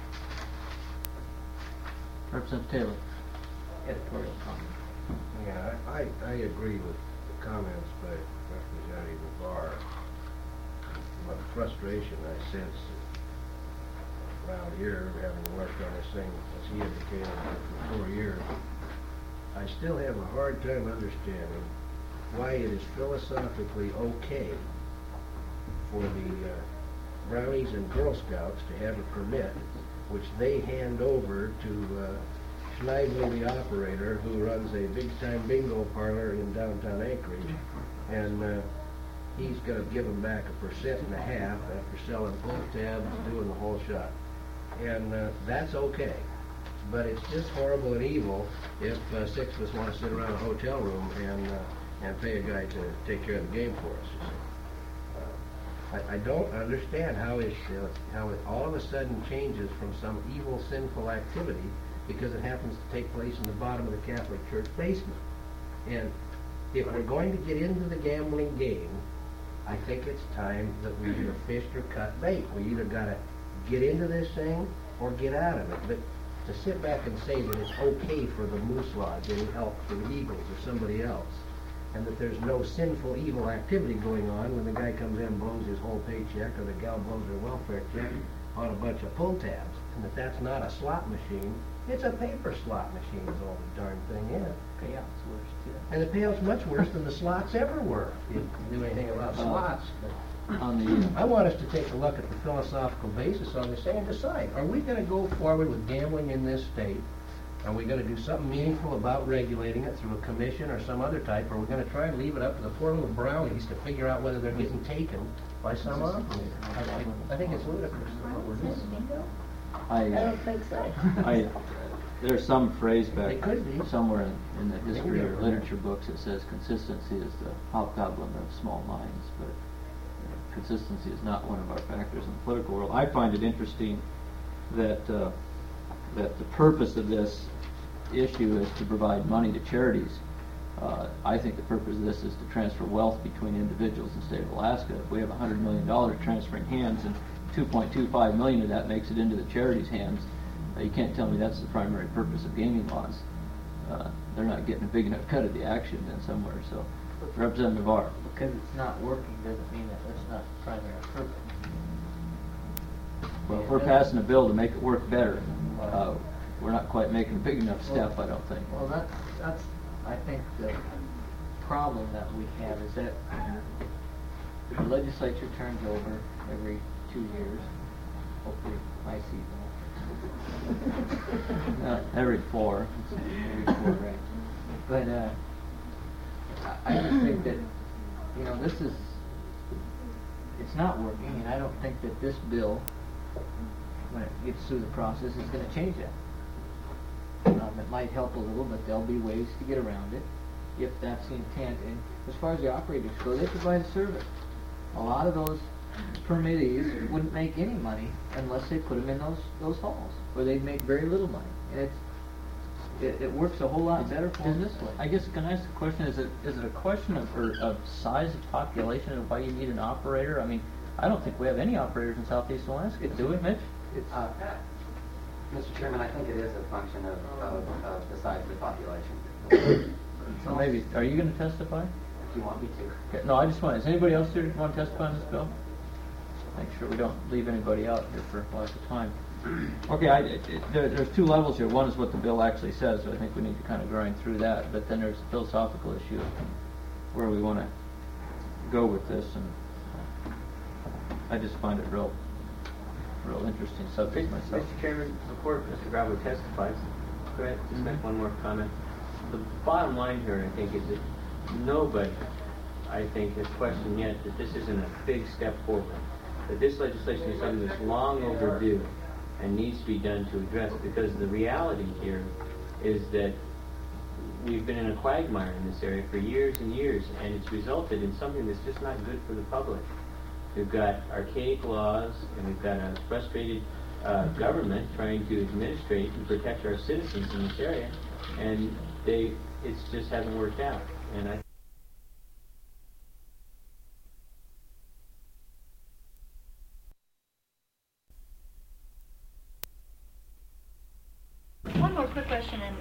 Representative Taylor. Editorial comment. Yeah, I agree with the comments by Representative Navarre about the frustration I sense around here, having worked on this thing, as he indicated, for 4 years. I still have a hard time understanding why it is philosophically okay for the Brownies and Girl Scouts to have a permit, which they hand over to Schneidley, the operator, who runs a big-time bingo parlor in downtown Anchorage, and he's going to give them back 1.5% after selling pull tabs, doing the whole shot. And that's okay. But it's just horrible and evil if 6 of us want to sit around a hotel room and pay a guy to take care of the game for us. I don't understand how it all of a sudden changes from some evil, sinful activity because it happens to take place in the bottom of the Catholic Church basement. And if we're going to get into the gambling game, I think it's time that we either fished or cut bait. We either got to get into this thing or get out of it. But to sit back and say that it's okay for the Moose Lodge getting help for the Eagles or somebody else, and that there's no sinful, evil activity going on when the guy comes in and blows his whole paycheck or the gal blows her welfare check on a bunch of pull tabs, and that that's not a slot machine, it's a paper slot machine is all the darn thing is. Payout's worse too. And the payout's much worse than the slots ever were, if you knew anything about slots. On the I want us to take a look at the philosophical basis on this thing and decide, are we going to go forward with gambling in this state? Are we going to do something meaningful about regulating it through a commission or some other type, or are we going to try and leave it up to the poor little Brownies to figure out whether they're getting taken by some operator? I think it's ludicrous what we're doing. I don't think so. There's some phrase back It could be. somewhere in the history or literature books that says consistency is the hobgoblin of small minds, but consistency is not one of our factors in the political world. I find it interesting that that the purpose of this issue is to provide money to charities. I think the purpose of this is to transfer wealth between individuals in the state of Alaska. If we have $100 million transferring hands and $2.25 million of that makes it into the charities' hands, you can't tell me that's the primary purpose of gaming laws. They're not getting a big enough cut of the action then somewhere. So, Representative Navarre. Because it's not working doesn't mean that that's not the primary purpose. Well, if we're passing a bill to make it work better, we're not quite making a big enough step, I don't think. Well, that's I think the problem that we have is that the legislature turns over every 2 years. Hopefully, my season. Every 4. Every 4, right? But I just think that it's not working, and I don't think that this bill, when it gets through the process, is going to change that. It might help a little, but there'll be ways to get around it if that's the intent. And as far as the operators go, they provide a service. A lot of those permittees wouldn't make any money unless they put them in those halls, where they'd make very little money. And it works a whole lot better for them this way. I guess, can I ask a question? Is it a question of size of population of why you need an operator? I mean, I don't think we have any operators in Southeast Alaska, do we, Mitch? Mr. Chairman, I think it is a function of the size of the population. So maybe, are you going to testify? If you want me to. Okay, no, I just want, is anybody else here want to testify on this bill? Make sure we don't leave anybody out here for lots of time. Okay, there's 2 levels here. One is what the bill actually says, so I think we need to kind of grind through that. But then there's a philosophical issue of where we want to go with this, and I just find it real real interesting subject myself. Mr. Chairman, before Mr. Grabo testifies, could I just make one more comment? The bottom line here, I think, is that nobody, I think, has questioned yet that this isn't a big step forward. That this legislation is something that's long overdue and needs to be done to address, because the reality here is that we've been in a quagmire in this area for years and years, and it's resulted in something that's just not good for the public. We've got archaic laws, and we've got a frustrated government trying to administrate and protect our citizens in this area, and it's just hasn't worked out. And One more quick question, and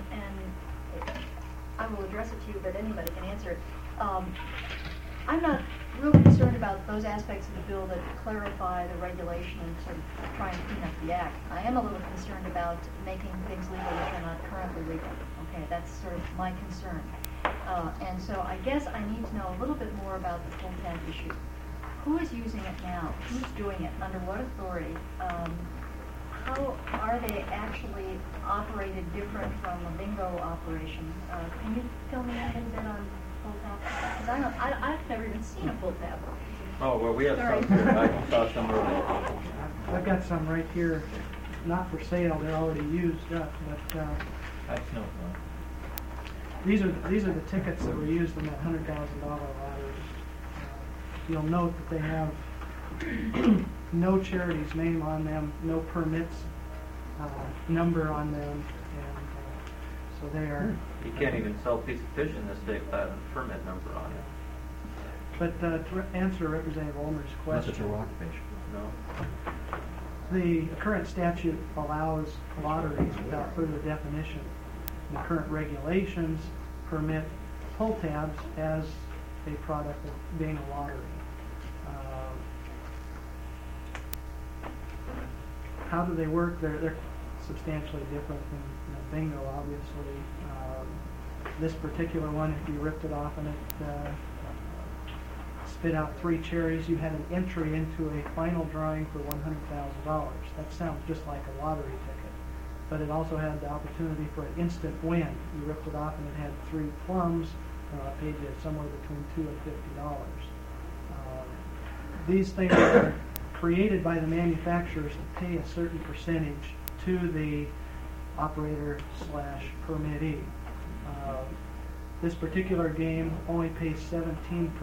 I will address it to you, but anybody can answer it. I'm not real concerned about those aspects of the bill that clarify the regulation and sort of try and clean up the act. I am a little concerned about making things legal that are not currently legal. Okay, that's sort of my concern. And so I guess I need to know a little bit more about the pull tab issue. Who is using it now? Who's doing it? Under what authority? How are they actually operated different from a bingo operation? Can you fill me in a little bit on pull tab? Because I've never even seen a pull tab. Oh, well, we have Sorry. some here. I saw some earlier. I've got some right here, not for sale, they're already used up, but That's no fun. these are the tickets that were used in that $100,000 lottery. You'll note that they have no charity's name on them, no permits number on them, and so they are. You can't even sell a piece of fish in this state without a permit number on it. But to answer Representative Ulmer's Unless it's a question, rockfish. No. the current statute allows lotteries without further definition. The current regulations permit pull tabs as a product of being a lottery. How do they work? They're substantially different than bingo, obviously. This particular one, if you ripped it off and it spit out 3 cherries, you had an entry into a final drawing for $100,000. That sounds just like a lottery ticket. But it also had the opportunity for an instant win. You ripped it off and it had 3 plums, paid you somewhere between $2 and $50. These things are created by the manufacturers to pay a certain percentage to the operator / permittee. This particular game only pays 17%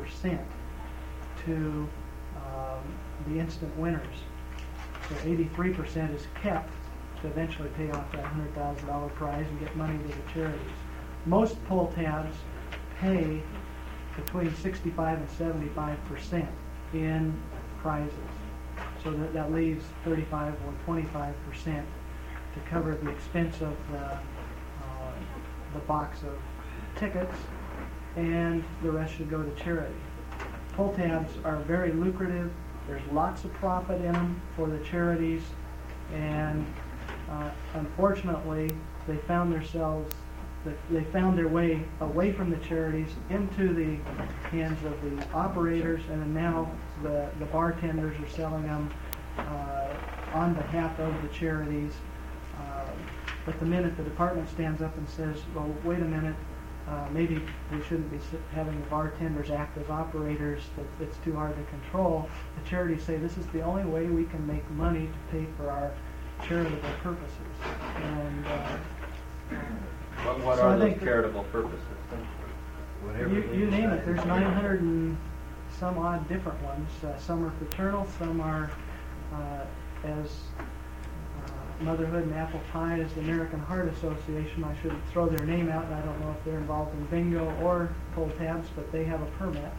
to the instant winners. So 83% is kept to eventually pay off that $100,000 prize and get money to the charities. Most pull tabs pay between 65 and 75% in prizes. So that leaves 35 or 25% to cover the expense of the box of tickets, and the rest should go to charity. Pull tabs are very lucrative. There's lots of profit in them for the charities, and unfortunately, they found their way away from the charities into the hands of the operators, and now the bartenders are selling them on behalf of the charities. But the minute the department stands up and says, well, wait a minute, maybe we shouldn't be having the bartenders act as operators, that it's too hard to control, the charities say this is the only way we can make money to pay for our charitable purposes. And What so are I those think charitable purposes? you name it, there's 900 and some odd different ones. Some are fraternal, some are as Motherhood and Apple Pie is the American Heart Association. I shouldn't throw their name out, and I don't know if they're involved in bingo or pull tabs, but they have a permit.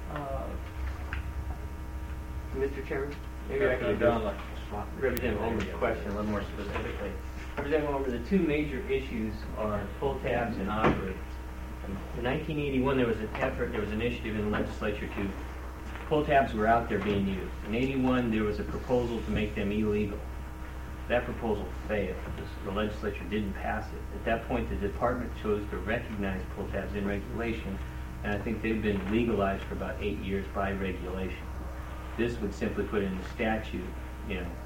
Mr. Chairman, maybe I can address Representative Ulmer's question a little more specifically. Representative Ulmer, the 2 major issues are pull tabs and operate. In 1981, there was an effort, there was an initiative in the legislature to pull tabs were out there being used. In 81, there was a proposal to make them illegal. That proposal failed. The legislature didn't pass it. At that point, the department chose to recognize pull tabs in regulation, and I think they've been legalized for about 8 years by regulation. This would simply put in the statute,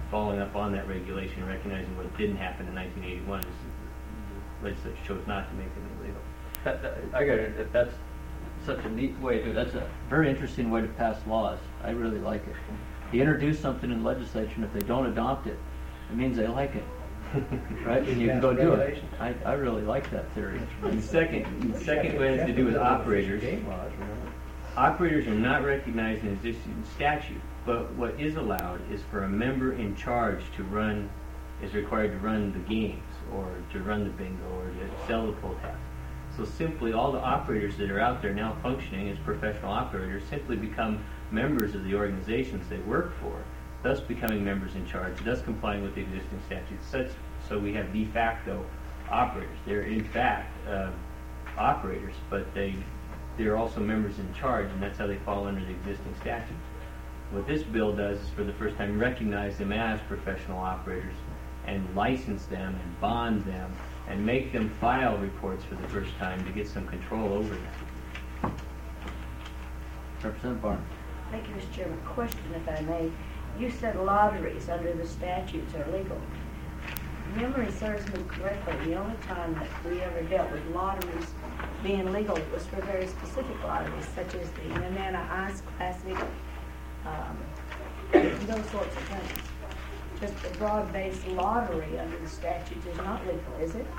following up on that regulation, recognizing what didn't happen in 1981 is the legislature chose not to make it illegal. I got it. That's such a neat way to. That's a very interesting way to pass laws. I really like it. You introduce something in legislation, if they don't adopt it, it means they like it, right? And you can go do it. I really like that theory. And second one has to do with operators. Operators are not recognized in existing statute, but what is allowed is for a member in charge to run, is required to run the games, or to run the bingo, or to sell the pull tab. So simply all the operators that are out there now functioning as professional operators simply become members of the organizations they work for, thus becoming members in charge, thus complying with the existing statutes. So we have de facto operators. They're in fact operators, but they're also members in charge, and that's how they fall under the existing statutes. What this bill does is for the first time recognize them as professional operators and license them and bond them and make them file reports for the first time to get some control over them. Representative Barnes. Thank you, Mr. Chairman. Question, if I may. You said lotteries under the statutes are legal. Memory serves me correctly, the only time that we ever dealt with lotteries being legal was for very specific lotteries, such as the Nenana Ice Classic, those sorts of things. Just a broad-based lottery under the statutes is not legal, is it?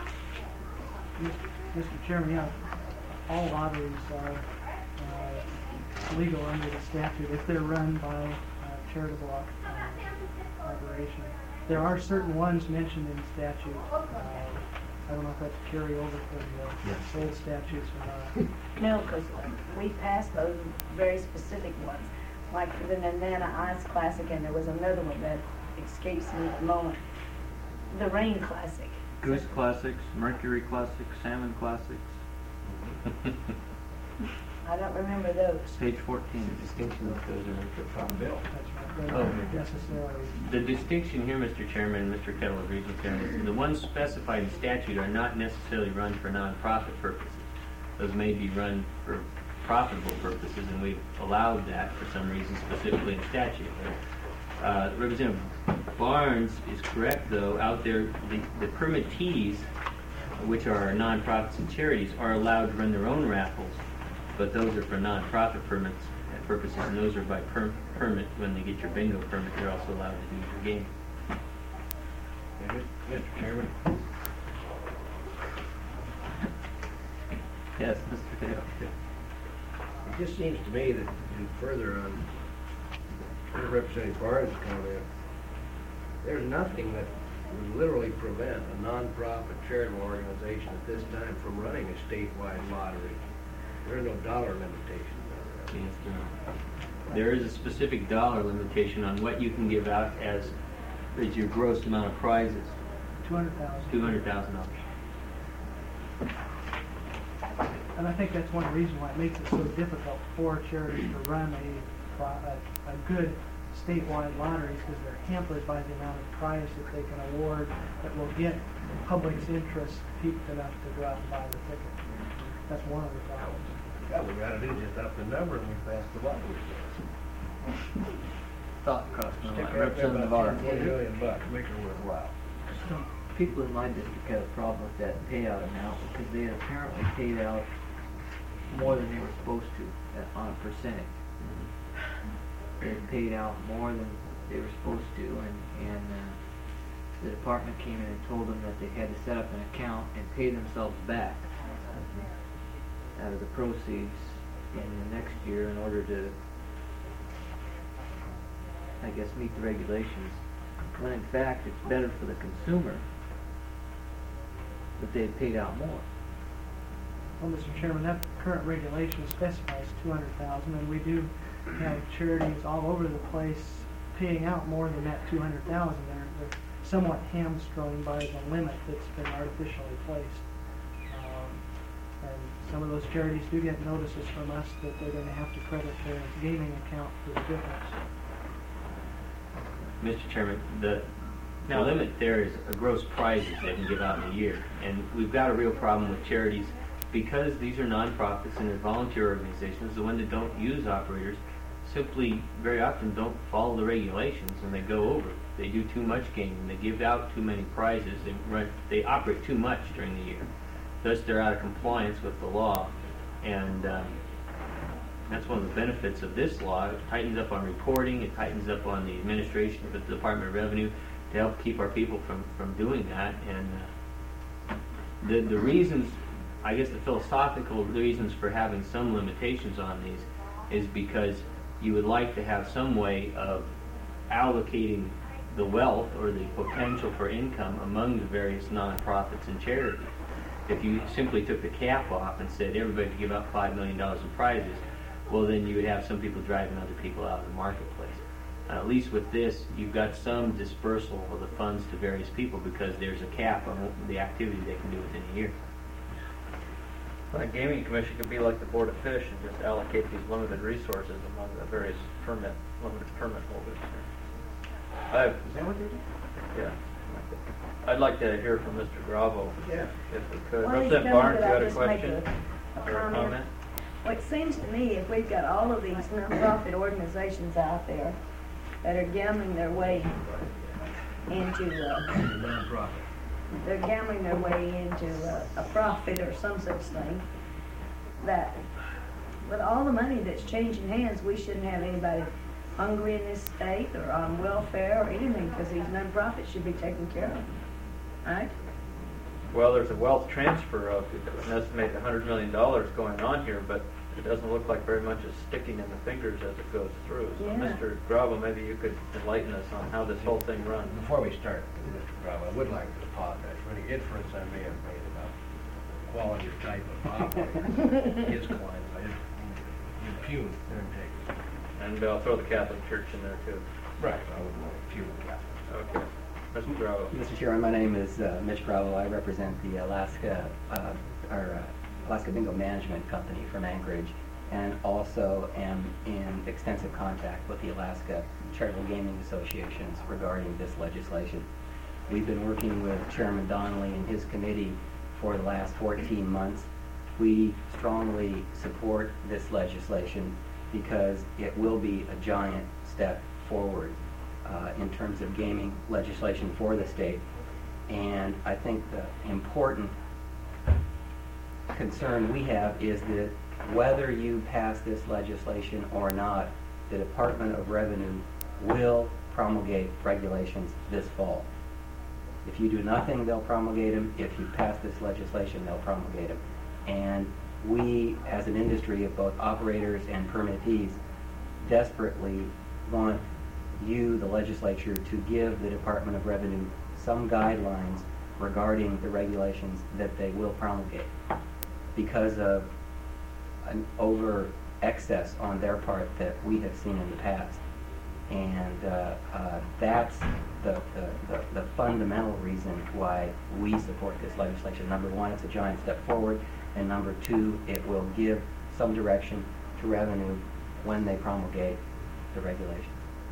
Mr. Chairman, yeah, all lotteries are legal under the statute if they're run by charitable operation. There are certain ones mentioned in statute. I don't know if that's a carryover from the old statutes or not. No, because we passed those very specific ones, like the Nenana Ice Classic, and there was another one that escapes me at the moment. The Rain Classic. Goose Classics, Mercury Classics, Salmon Classics. I don't remember those. Page 14. The distinction that those are from bill. That's right. They're not necessarily. The distinction here, Mr. Chairman, and Mr. Kettle agrees with him, the ones specified in statute are not necessarily run for nonprofit purposes. Those may be run for profitable purposes, and we've allowed that for some reason specifically in statute. Representative Barnes is correct, though. Out there, the permittees, which are nonprofits and charities, are allowed to run their own raffles, but those are for nonprofit purposes, and those are by permit. When they get your bingo permit, they're also allowed to do your game. Mr. Chairman, Yes, Mr. Taylor. it just seems to me that to further on Representative Barnes' comment, there's nothing that would literally prevent a nonprofit charitable organization at this time from running a statewide lottery. There are no dollar limitations. There is a specific dollar limitation on what you can give out as your gross amount of prizes. $200,000. $200,000. And I think that's one reason why it makes it so difficult for charities to run a good statewide lottery, because they're hampered by the amount of prize that they can award that will get the public's interest peaked enough to go out and buy the ticket. That's one of the problems. All we gotta do is just up the number and we pass the lottery. Thought crossed my Stick mind. right there Representative about Barnes. $10 million, make it worthwhile. Some people in my district had a problem with that payout amount because they had apparently paid out more than they were supposed to on a percentage. They had paid out more than they were supposed to, and the department came in and told them that they had to set up an account and pay themselves back out of the proceeds in the next year in order to, I guess, meet the regulations, when in fact it's better for the consumer that they had paid out more. Well, Mr. Chairman, that current regulation specifies $200,000, and we do have charities all over the place paying out more than that $200,000. They're somewhat hamstrung by the limit that's been artificially placed. And some of those charities do get notices from us that they're going to have to credit their gaming account for the difference. Mr. Chairman, the limit there is a gross prizes they can give out in a year. And we've got a real problem with charities because these are nonprofits and they're volunteer organizations. The ones that don't use operators simply very often don't follow the regulations and they go over. They do too much gaming. They give out too many prizes. They operate too much during the year. Thus, they're out of compliance with the law, and that's one of the benefits of this law. It tightens up on reporting. It tightens up on the administration of the Department of Revenue to help keep our people from doing that. And the reasons, I guess the philosophical reasons for having some limitations on these is because you would like to have some way of allocating the wealth or the potential for income among the various nonprofits and charities. If you simply took the cap off and said everybody could give out $5 million in prizes, well, then you would have some people driving other people out of the marketplace. At least with this, you've got some dispersal of the funds to various people because there's a cap on the activity they can do within a year. The gaming commission could be like the Board of Fish and just allocate these limited resources among the various limited permit holders. Is that what they do? Yeah. I'd like to hear from Mr. Gravo, if we could. Well, he's Representative coming, Barnes, but you I'll had a just make question a or a comment. comment? Well, it seems to me if we've got all of these nonprofit organizations out there that are gambling their way into, Nonprofit. they're gambling their way into a profit or some such thing, that with all the money that's changing hands, we shouldn't have anybody hungry in this state or on welfare or anything, because these nonprofits should be taken care of, right? Well, there's a wealth transfer of an estimated $100 million going on here, but it doesn't look like very much is sticking in the fingers as it goes through. So, Yeah. Mr. Gravo, maybe you could enlighten us on how this whole thing runs. Before we start, Mr. Bravo, I would like to apologize for any inference I may have made about the quality or type of operator his clients. I didn't impugn their integrity. And I'll throw the Catholic Church in there too. Right. I wouldn't want to impugn Catholics. Okay. Mr. Gravo. Mr. Chairman, my name is Mitch Bravo. I represent the Alaska Bingo Management Company from Anchorage, and also am in extensive contact with the Alaska Charitable Gaming Associations regarding this legislation. We've been working with Chairman Donnelly and his committee for the last 14 months. We strongly support this legislation because it will be a giant step forward in terms of gaming legislation for the state. And I think the important concern we have is that whether you pass this legislation or not, the Department of Revenue will promulgate regulations this fall. If you do nothing, they'll promulgate them. If you pass this legislation, they'll promulgate them. And we, as an industry of both operators and permittees, desperately want you, the legislature, to give the Department of Revenue some guidelines regarding the regulations that they will promulgate because of an over excess on their part that we have seen in the past. And that's the fundamental reason why we support this legislation. Number one, it's a giant step forward, and number two, it will give some direction to revenue when they promulgate the regulations.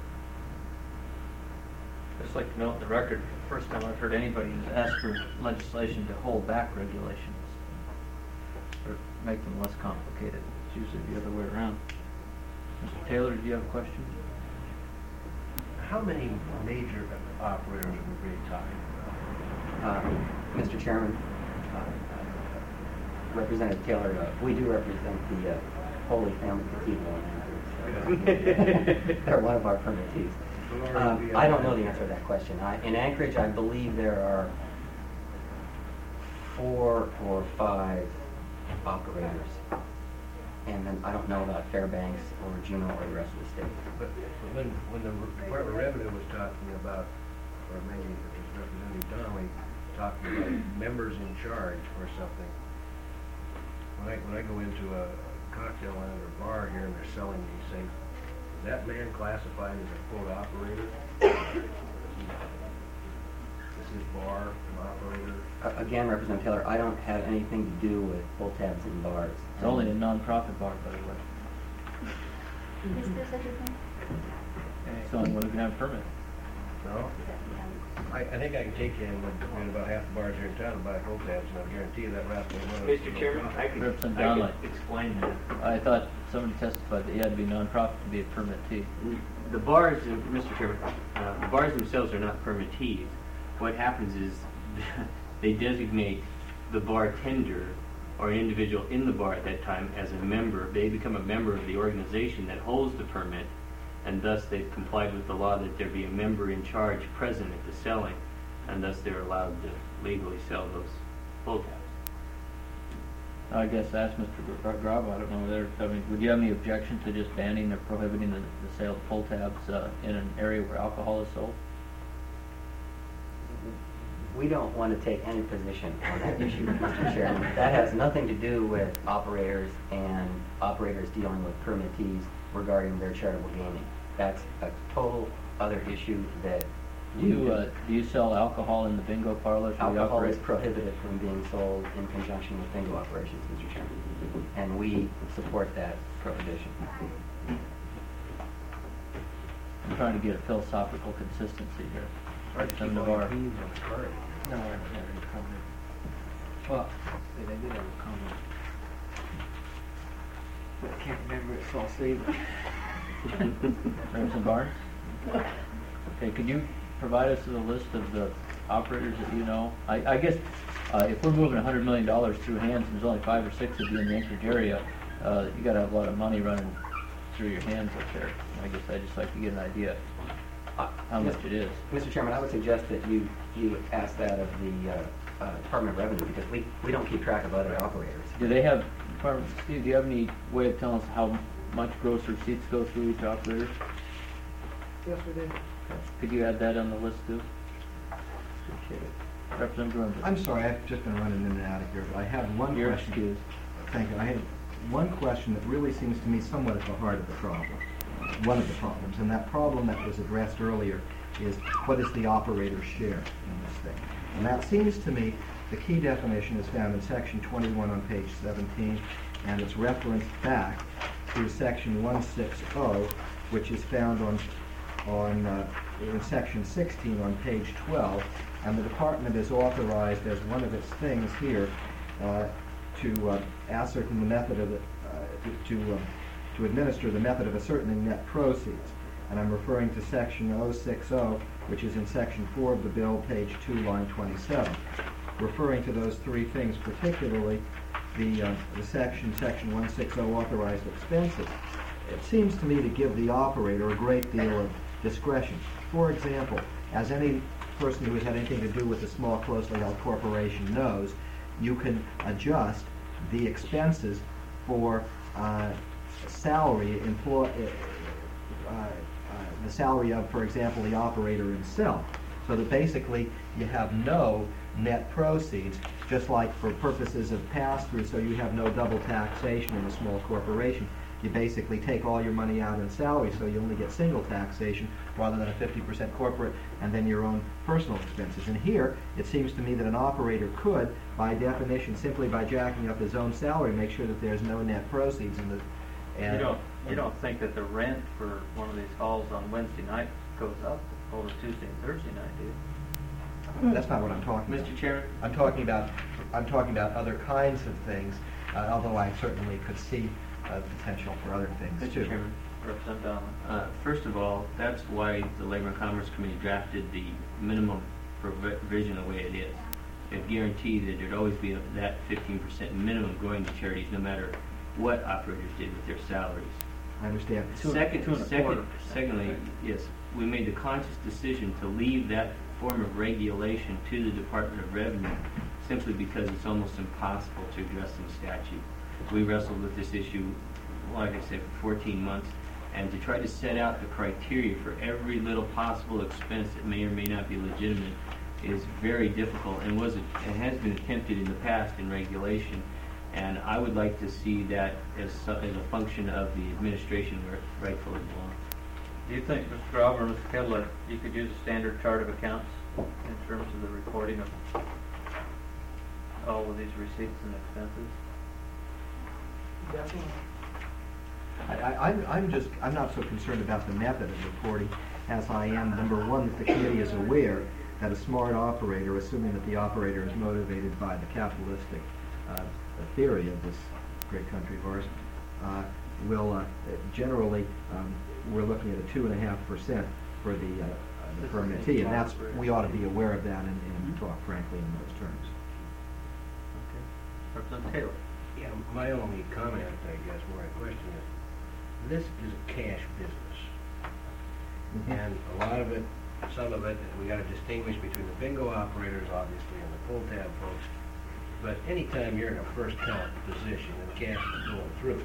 I'd just like to note in the record, the first time I've heard anybody who's asked for legislation to hold back regulations or make them less complicated. It's usually the other way around. Mr. Taylor, do you have a question? How many major operators are we really talking about? Mr. Chairman, Representative Taylor, we do represent the Holy Family Cathedral in Anchorage. They're one of our permittees. I don't know the answer to that question. In Anchorage, I believe there are 4 or 5 operators. And then I don't know about Fairbanks or Juneau or the rest of the state. But when the Department of Revenue was talking about, or maybe it was Representative Donnelly talking about members in charge or something, when I go into a cocktail lounge or bar here and they're selling these things, is that man classified as a quote operator? Is his bar an operator? Again, Representative Taylor, I don't have anything to do with pull tabs in bars. It's only a non-profit bar, by the way. Is there such a thing? It's the only one who can have a permit. No? I think I can take you in about half the bars here in town and buy pull tabs, and I'll guarantee you that last one. Mr. Chairman, I could Representative Donnelly. explain that. I thought somebody testified that you had to be non-profit to be a permittee. the bars, Mr. Chairman, the bars themselves are not permittees. What happens is they designate the bartender or an individual in the bar at that time as a member. They become a member of the organization that holds the permit, and thus they've complied with the law that there be a member in charge present at the selling, and thus they're allowed to legally sell those pull tabs. I guess that's Mr. Grava. I don't know whether, I mean, would you have any objection to just banning or prohibiting the sale of pull tabs in an area where alcohol is sold? We don't want to take any position on that issue, Mr. Chairman. That has nothing to do with operators and operators dealing with permittees regarding their charitable gaming. That's a total other issue that Do you sell alcohol in the bingo parlors? where you alcohol operate? is prohibited from being sold in conjunction with bingo operations, Mr. Chairman. And we support that prohibition. I'm trying to get a philosophical consistency here. Representative Navarro. No, I don't have any comment. Well, they did have a comment. But I can't remember it, so I'll save it. Representative Barnes? Okay, could you provide us with a list of the operators that you know? I guess if we're moving $100 million through hands and there's only 5 or 6 of you in the Anchorage area, you gotta have a lot of money running through your hands up there. I guess I'd just like to get an idea how much it is. Mr. Chairman, I would suggest that you ask that of the Department of Revenue, because we don't keep track of other operators. Do they have, Steve, do you have any way of telling us how much gross receipts go through each operator? Yes, we do. Could you add that on the list too? Appreciate it. Representative Grundy. I'm sorry, I've just been running in and out of here, but I have one You're question. excused. Thank you. I had one question that really seems to me somewhat at the heart of the problem. One of the problems, and that problem that was addressed earlier is what is the operator's share in this thing? And that seems to me the key definition is found in section 21 on page 17, and it's referenced back to section 160, which is found in section 16 on page 12, and the department is authorized as one of its things here to ascertain the method of to administer the method of ascertaining net proceeds. And I'm referring to section 060, which is in section 4 of the bill, page 2, line 27. Referring to those three things, particularly the section 160 authorized expenses, it seems to me to give the operator a great deal of discretion. For example, as any person who has had anything to do with a small, closely held corporation knows, you can adjust the expenses for salary, the salary of, for example, the operator himself. So that basically you have no net proceeds, just like for purposes of pass-through, so you have no double taxation in a small corporation. You basically take all your money out in salary, so you only get single taxation rather than a 50% corporate and then your own personal expenses. And here, it seems to me that an operator could, by definition, simply by jacking up his own salary, make sure that there's no net proceeds in the. And You don't think that the rent for one of these halls on Wednesday night goes up over Tuesday and Thursday night, do you? That's not what I'm talking about. Mr. Chairman? I'm talking about other kinds of things, although I certainly could see potential for other things too. Mr. Chairman? Representative Donlin. First of all, that's why the Labor and Commerce Committee drafted the minimum provision the way it is. It guaranteed that there'd always be that 15% minimum going to charities, no matter what operators did with their salaries. I understand. Secondly, yes, we made the conscious decision to leave that form of regulation to the Department of Revenue simply because it's almost impossible to address in statute. We wrestled with this issue, like I said, for 14 months, and to try to set out the criteria for every little possible expense that may or may not be legitimate is very difficult and has been attempted in the past in regulation. And I would like to see that as a function of the administration where it rightfully belongs. Do you think, Mr. Grava or Mr. Kettle, that you could use a standard chart of accounts in terms of the reporting of all of these receipts and expenses? Definitely. I'm not so concerned about the method of reporting as I am, number one, that the committee is aware that a smart operator, assuming that the operator is motivated by the capitalistic theory of this great country of ours, will generally we're looking at a 2.5% for the permittee, and that's, we ought to be aware of that and talk frankly in those terms. Representative Taylor. Yeah, my only comment, I guess, more a question is, this is a cash business. And a lot of it, some of it, we gotta distinguish between the bingo operators, obviously, and the pull tab folks. But anytime you're in a first count position and cash is going through,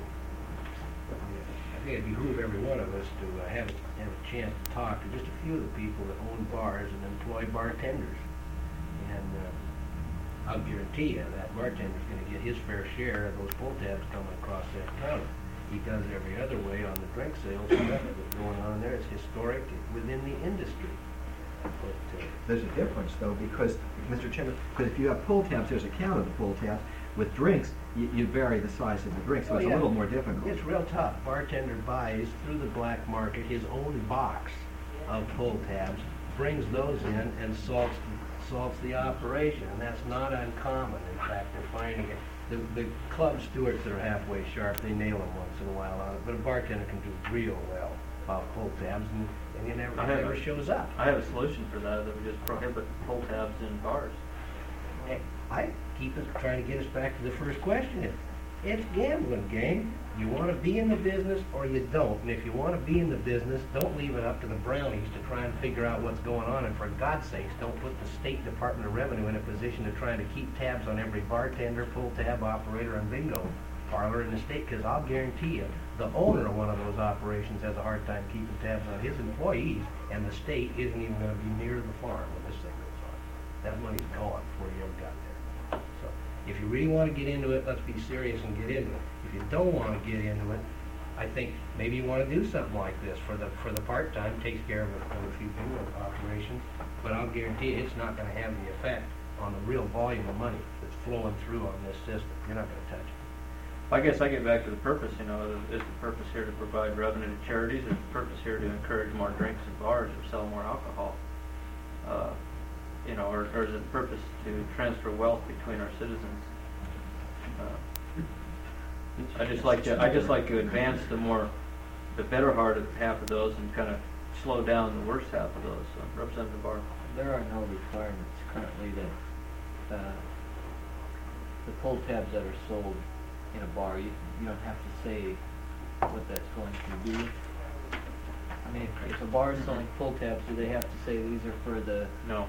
I think it'd behoove every one of us to have a chance to talk to just a few of the people that own bars and employ bartenders. And I'll guarantee you that bartender's gonna get his fair share of those pull tabs coming across that counter. He does every other way on the drink sales stuff that's going on there. It's historic within the industry. But, There's a difference, though, because, Mr. Chairman, because if you have pull tabs, there's a count of the pull tabs. With drinks, you vary the size of the drink, so it's a little more difficult. It's real tough. Bartender buys through the black market his own box of pull tabs, brings those in, and salts the operation, and that's not uncommon. In fact, they're finding it. The club stewards that are halfway sharp, they nail them once in a while on it, but a bartender can do real well about pull tabs, and he never shows up. I have a solution for that we just prohibit pull tabs in bars. I keep trying to get us back to the first question. It's gambling, gang. You want to be in the business or you don't. And if you want to be in the business, don't leave it up to the brownies to try and figure out what's going on. And for God's sakes, don't put the State Department of Revenue in a position to try to keep tabs on every bartender, pull tab operator, and bingo parlor in the state. Because I'll guarantee you, the owner of one of those operations has a hard time keeping tabs on his employees, and the state isn't even going to be near the farm when this thing goes on. That money's gone before you ever got there. So if you really want to get into it, let's be serious and get into it. If you don't want to get into it, I think maybe you want to do something like this for the part-time, takes care of a few bingo operations, but I'll guarantee you it's not going to have the effect on the real volume of money that's flowing through on this system. You're not going to touch it. I guess I get back to the purpose, is the purpose here to provide revenue to charities, or is the purpose here to encourage more drinks in bars or sell more alcohol? Or is it the purpose to transfer wealth between our citizens? I just like to advance the better half of those and kind of slow down the worst half of those. So, Representative Barr. There are no requirements currently that the pull tabs that are sold in a bar, you don't have to say what that's going to be. I mean, if a bar is selling pull tabs, do they have to say these are for the... No.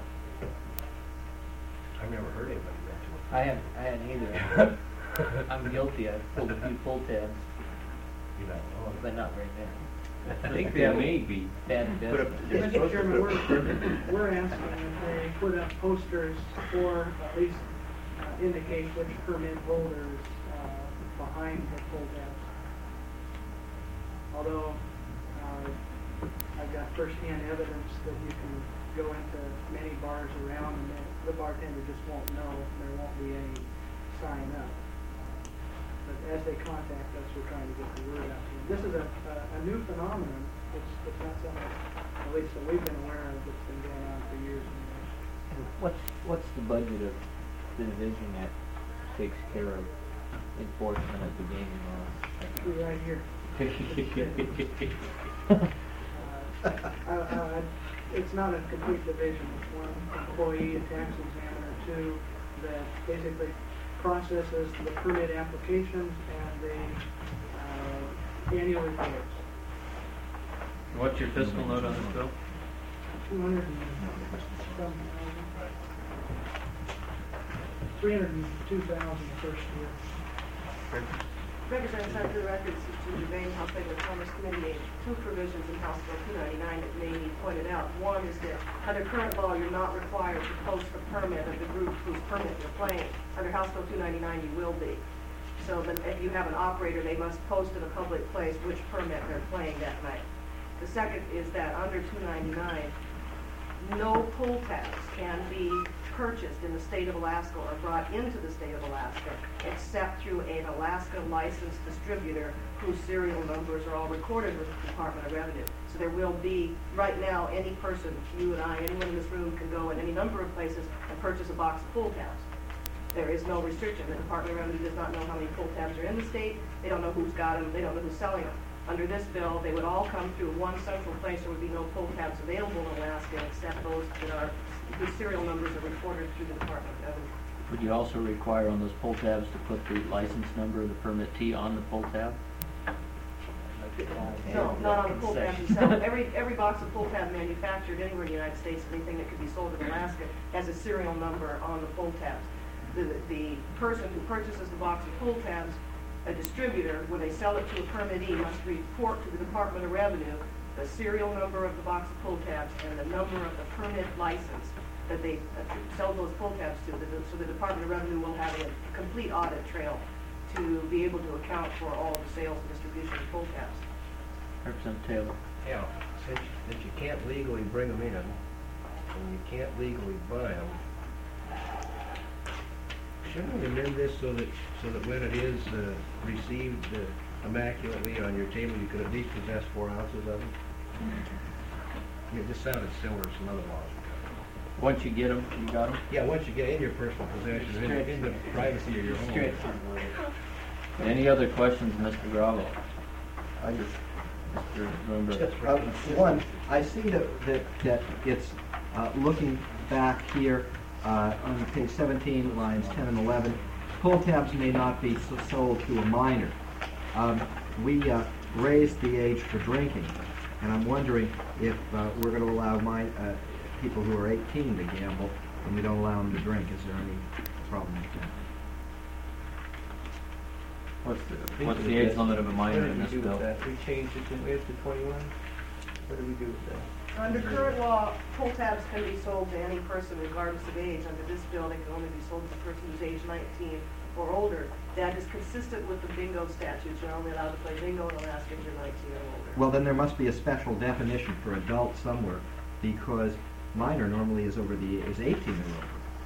I've never heard anybody mention it. I hadn't either. I'm guilty. I've pulled a few pull tabs, but not very many. I think they may be. Bad investment. Mr. Chairman, we're asking if they put up posters or at least indicate which permit holders behind the pull tabs. Although I've got first-hand evidence that you can go into many bars around and the bartender just won't know, and there won't be any sign up. But as they contact us, we're trying to get the word out to them. This is a new phenomenon. It's not something, at least that we've been aware of, that's been going on for years and years. What's the budget of the division that takes care of enforcement of the gaming laws? Right here. It's not a complete division. It's one employee, a tax examiner, two, that basically processes the permit applications and the annual reports. What's your fiscal note on this bill? 200 and some, 302,000 the first year. Representative, for the record, to Devane, House Labor and Commerce Committee, two provisions in House Bill 299 that may be pointed out. One is that under current law, you're not required to post the permit of the group whose permit you're playing. Under House Bill 299, you will be. So that if you have an operator, they must post in a public place which permit they're playing that night. The second is that under 299, no pull tabs can be purchased in the state of Alaska or brought into the state of Alaska except through an Alaska licensed distributor whose serial numbers are all recorded with the Department of Revenue. So there will be, right now, any person, you and I, anyone in this room can go in any number of places and purchase a box of pull tabs. There is no restriction. The Department of Revenue does not know how many pull tabs are in the state. They don't know who's got them. They don't know who's selling them. Under this bill, they would all come through one central place. There would be no pull tabs available in Alaska except those that are, whose serial numbers are recorded through the Department of Revenue. Would you also require on those pull tabs to put the license number of the permittee on the pull tab? No, not on the pull tabs themselves. Every box of pull tab manufactured anywhere in the United States, anything that could be sold in Alaska, has a serial number on the pull tabs. The person who purchases the box of pull tabs, a distributor, when they sell it to a permittee, must report to the Department of Revenue the serial number of the box of pull tabs and the number of the permit license that they sell those pull tabs to, so the Department of Revenue will have a complete audit trail to be able to account for all the sales and distribution of pull tabs. Representative Taylor. Yeah, since you can't legally bring them in, and you can't legally buy them, shouldn't we amend this so that when it is received immaculately on your table, you could at least possess 4 ounces of them? I mean, it just sounded similar to some other laws. Once you get them, you got them? Yeah, once you get in your personal possession, in the privacy of your home. Any other questions, Mr. Bravo? I just, Mr. Bloomberg? one, I see that it's looking back here on page 17, lines 10 and 11. Pull tabs may not be sold to a minor. We raised the age for drinking, and I'm wondering if we're going to allow people who are 18 to gamble, and we don't allow them to drink. Is there any problem with that? What's the age limit of a minor in this bill? We changed it, didn't we, to 21? What did we do with that? Under current law, pull tabs can be sold to any person regardless of age. Under this bill, they can only be sold to a person who's age 19 or older. That is consistent with the bingo statutes. You're only allowed to play bingo in Alaska if you're 19 or older. Well, then there must be a special definition for adult somewhere, because minor normally is 18 or over.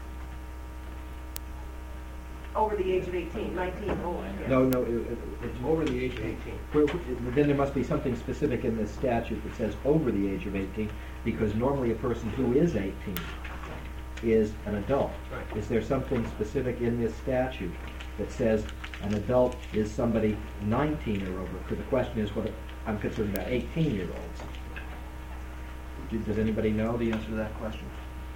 Over the age of 18, 19 or older. Yeah. No, it's over the age of 18. Then there must be something specific in this statute that says over the age of 18, because normally a person who is 18 is an adult. Right. Is there something specific in this statute that says an adult is somebody 19 or over? Because the question is what I'm concerned about 18-year-olds. Does anybody know the answer to that question?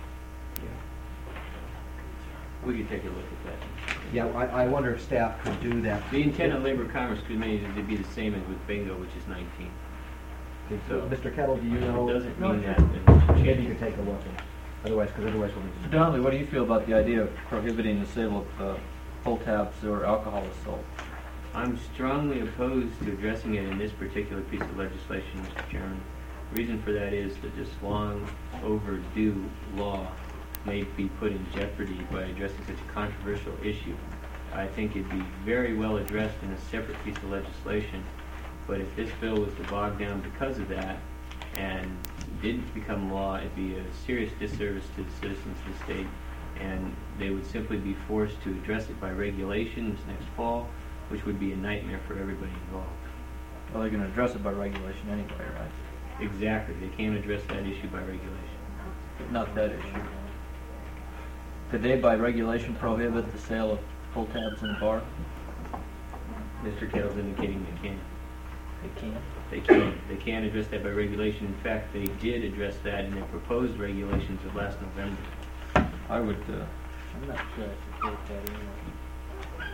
We could take a look at that. Yeah, I wonder if staff could do that. The intent of Labor and Commerce Committee is to be the same as with bingo, which is 19. So Mr. Kettle, do you know? It doesn't mean that. Maybe you could take a look. Otherwise we'll need Mr. Donnelly, what do you feel about the idea of prohibiting the sale of pull tabs or alcohol is sold? I'm strongly opposed to addressing it in this particular piece of legislation, Mr. Chairman. The reason for that is that this long overdue law may be put in jeopardy by addressing such a controversial issue. I think it'd be very well addressed in a separate piece of legislation, but if this bill was to bog down because of that and didn't become law, it'd be a serious disservice to the citizens of the state, and they would simply be forced to address it by regulations next fall, which would be a nightmare for everybody involved. Well, they're going to address it by regulation anyway, right? Exactly. They can't address that issue by regulation. Not that issue. Could they, by regulation, prohibit the sale of pull tabs in a bar? Mr. Kettle's indicating they can. They can. They can. They can address that by regulation. In fact, they did address that in their proposed regulations of last November. I would, I'm not sure I support that anyway.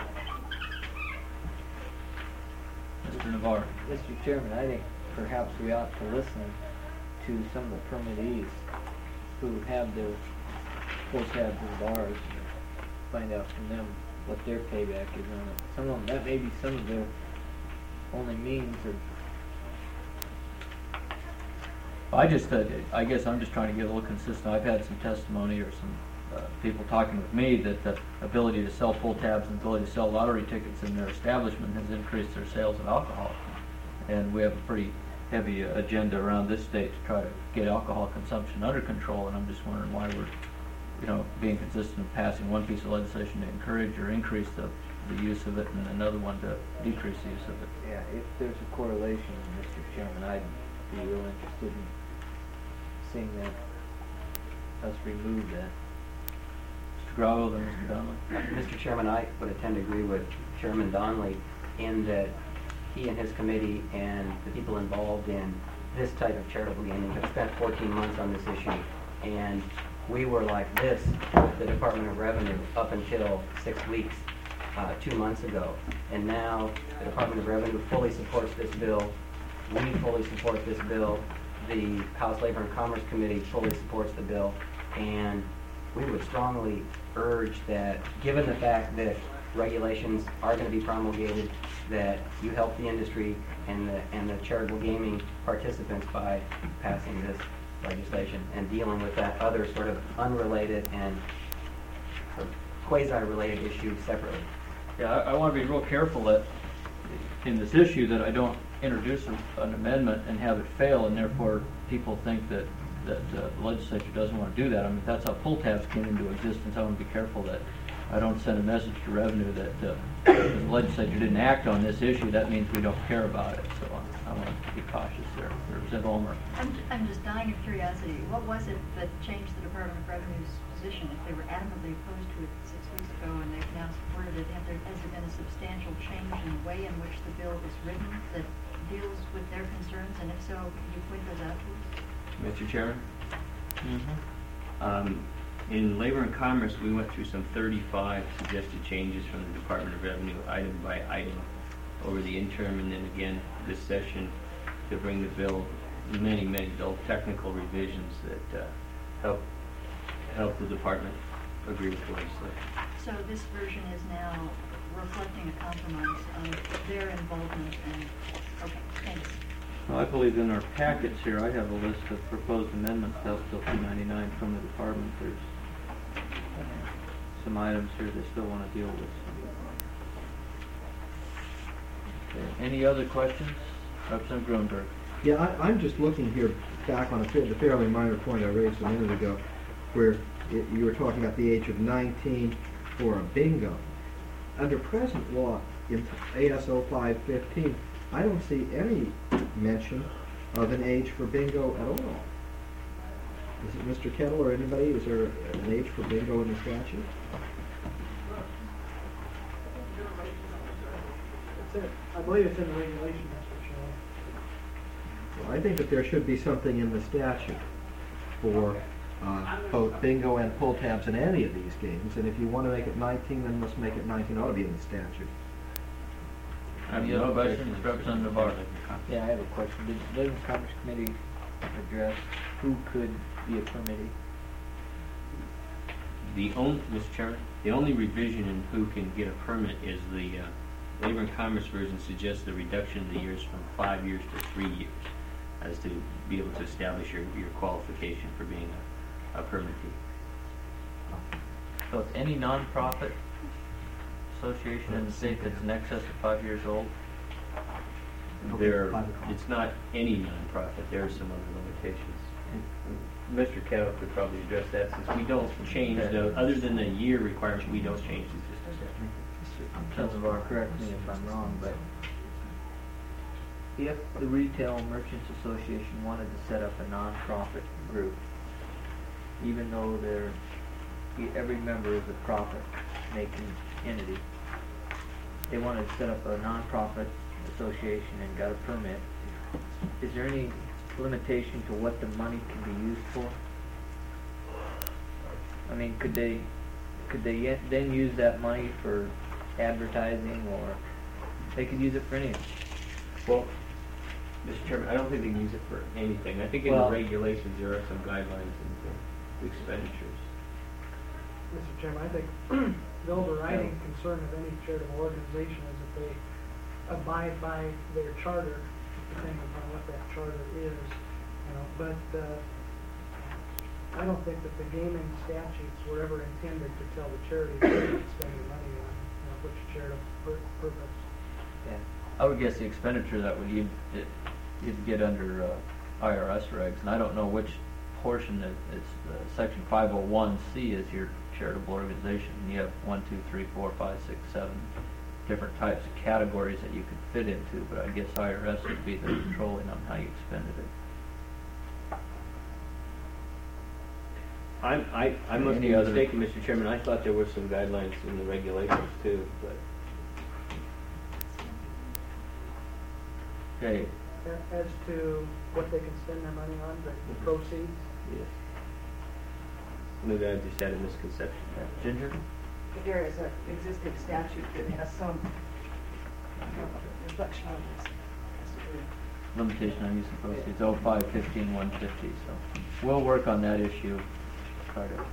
Mr. Navarre. Mr. Chairman, I think perhaps we ought to listen to some of the permittees who have their pull tabs in bars and find out from them what their payback is on it. Some of them, that may be some of their only means of... I guess I'm just trying to get a little consistent. I've had some testimony or some people talking with me that the ability to sell pull tabs and the ability to sell lottery tickets in their establishment has increased their sales of alcohol. And we have a pretty heavy agenda around this state to try to get alcohol consumption under control, and I'm just wondering why we're being consistent in passing one piece of legislation to encourage or increase the use of it and another one to decrease the use of it. Yeah, if there's a correlation, Mr. Chairman, I'd be real interested in seeing that, us remove that. Mr. Gravo, then Mr. Donnelly. Mr. Chairman, I would tend to agree with Chairman Donnelly in that he and his committee and the people involved in this type of charitable gaming have spent 14 months on this issue, and we were like this with the Department of Revenue up until 6 weeks, 2 months ago. And now the Department of Revenue fully supports this bill. We fully support this bill. The House Labor and Commerce Committee fully supports the bill. And we would strongly urge that, given the fact that regulations are going to be promulgated, that you help the industry and the charitable gaming participants by passing this legislation and dealing with that other sort of unrelated and sort of quasi-related issue separately. Yeah, I want to be real careful that in this issue that I don't introduce an amendment and have it fail, and therefore people think that the legislature doesn't want to do that. I mean, that's how pull tabs came into existence. I want to be careful that I don't send a message to revenue that if the legislature didn't act on this issue, that means we don't care about it. So I want to be cautious there. Representative Ulmer. I'm just dying of curiosity. What was it that changed the Department of Revenue's position? If they were adamantly opposed to it 6 weeks ago and they've now supported it, has there been a substantial change in the way in which the bill is written that deals with their concerns? And if so, can you point those out to us? Mr. Chairman? Mm-hmm. In Labor and Commerce, we went through some 35 suggested changes from the Department of Revenue, item by item, over the interim, and then again this session to bring the bill many adult technical revisions that help the department agree with the legislation. So this version is now reflecting a compromise of their involvement and, okay, thanks. Well, I believe in our packets here, I have a list of proposed amendments to House Bill 299 from the department. There's some items here they still want to deal with. Okay. Any other questions? Representative Grunberg. Yeah, I'm just looking here back on the fairly minor point I raised a minute ago, where you were talking about the age of 19 for a bingo. Under present law, in ASO 515, I don't see any mention of an age for bingo at all. Is it Mr. Kettle or anybody? Is there an age for bingo in the statute? I believe it's in the regulation, Mr. Chairman. Well, I think that there should be something in the statute for both bingo and pull tabs in any of these games, and if you want to make it 19, then let's make it 19. It ought to be in the statute. Any other questions? Representative Bartlett. Yeah, I have a question. Did the Labor and Commerce Committee address who could be a permittee? Mr. Chairman, the only revision in who can get a permit is the Labor and Commerce version suggests the reduction of the years from 5 years to 3 years, as to be able to establish your qualification for being a permittee. So it's any nonprofit association in the state that's in excess of 5 years old? It's not any nonprofit. There are some other limitations. Mr. Kettle could probably address that, since we don't change other than the year requirement, we don't change the existing statute. Representative Barr, correct me if I'm wrong, but if the Retail Merchants Association wanted to set up a nonprofit group, even though every member is a profit-making entity, they wanted to set up a nonprofit association and got a permit, is there any limitation to what the money can be used for? I mean, could they then use that money for advertising, or they could use it for anything? Well, Mr. Chairman, I don't think they can use it for anything. I think in the regulations there are some guidelines and expenditures. Mr. Chairman, I think the overriding concern of any charitable organization is that they abide by their charter, depending upon what that charter is. But I don't think that the gaming statutes were ever intended to tell the charities to spend their money on which charitable purpose. Yeah, I would guess the expenditure that you'd get under IRS regs, and I don't know which portion that it's Section 501C is your charitable organization. You have 1, 2, 3, 4, 5, 6, 7 different types of categories that you could fit into, but I guess IRS would be the controlling on how you expended it. I must be mistaken, Mr. Chairman. I thought there were some guidelines in the regulations too, but Okay, As to what they can spend their money on, the proceeds? yes. Maybe I just had a misconception. Ginger? There is an existing statute that has some reflection on this. Limitation on use of proceeds, 05, 150, so we'll work on that issue. Carter.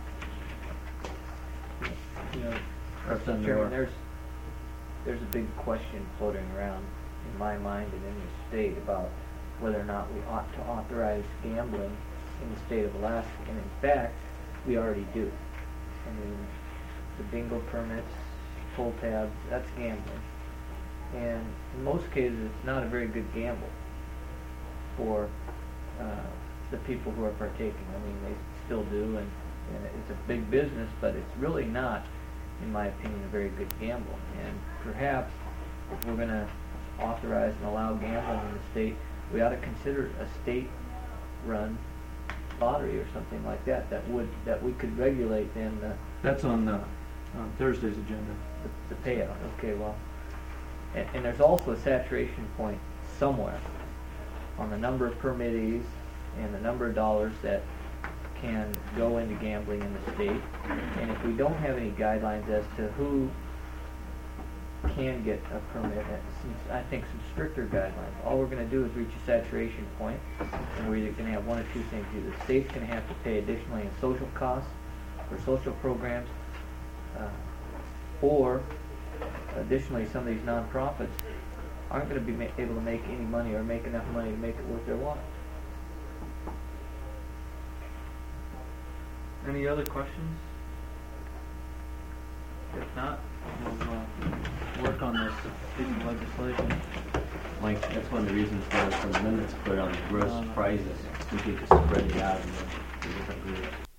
Representative Chairman, Moore. there's a big question floating around in my mind and in the state about whether or not we ought to authorize gambling in the state of Alaska, and in fact, we already do. I mean, the bingo permits, pull tabs, that's gambling. And in most cases, it's not a very good gamble for the people who are partaking. I mean, they still do, and it's a big business, but it's really not, in my opinion, a very good gamble. And perhaps if we're going to authorize and allow gambling in the state, we ought to consider a state-run lottery or something like that that we could regulate then That's on Thursday's agenda. the payout. Okay, well, and there's also a saturation point somewhere on the number of permittees and the number of dollars that can go into gambling in the state. And if we don't have any guidelines as to who can get a permit, I think some stricter guidelines. All we're going to do is reach a saturation point, and we're either going to have one or two things. Either the state's going to have to pay additionally in social costs for social programs, or additionally some of these nonprofits aren't going to be able to make any money or make enough money to make it worth their while. Any other questions? If not, we'll work on this piece of legislation. Mike, that's one of the reasons for some limits put on the gross prizes. We could just spread it out in the different groups.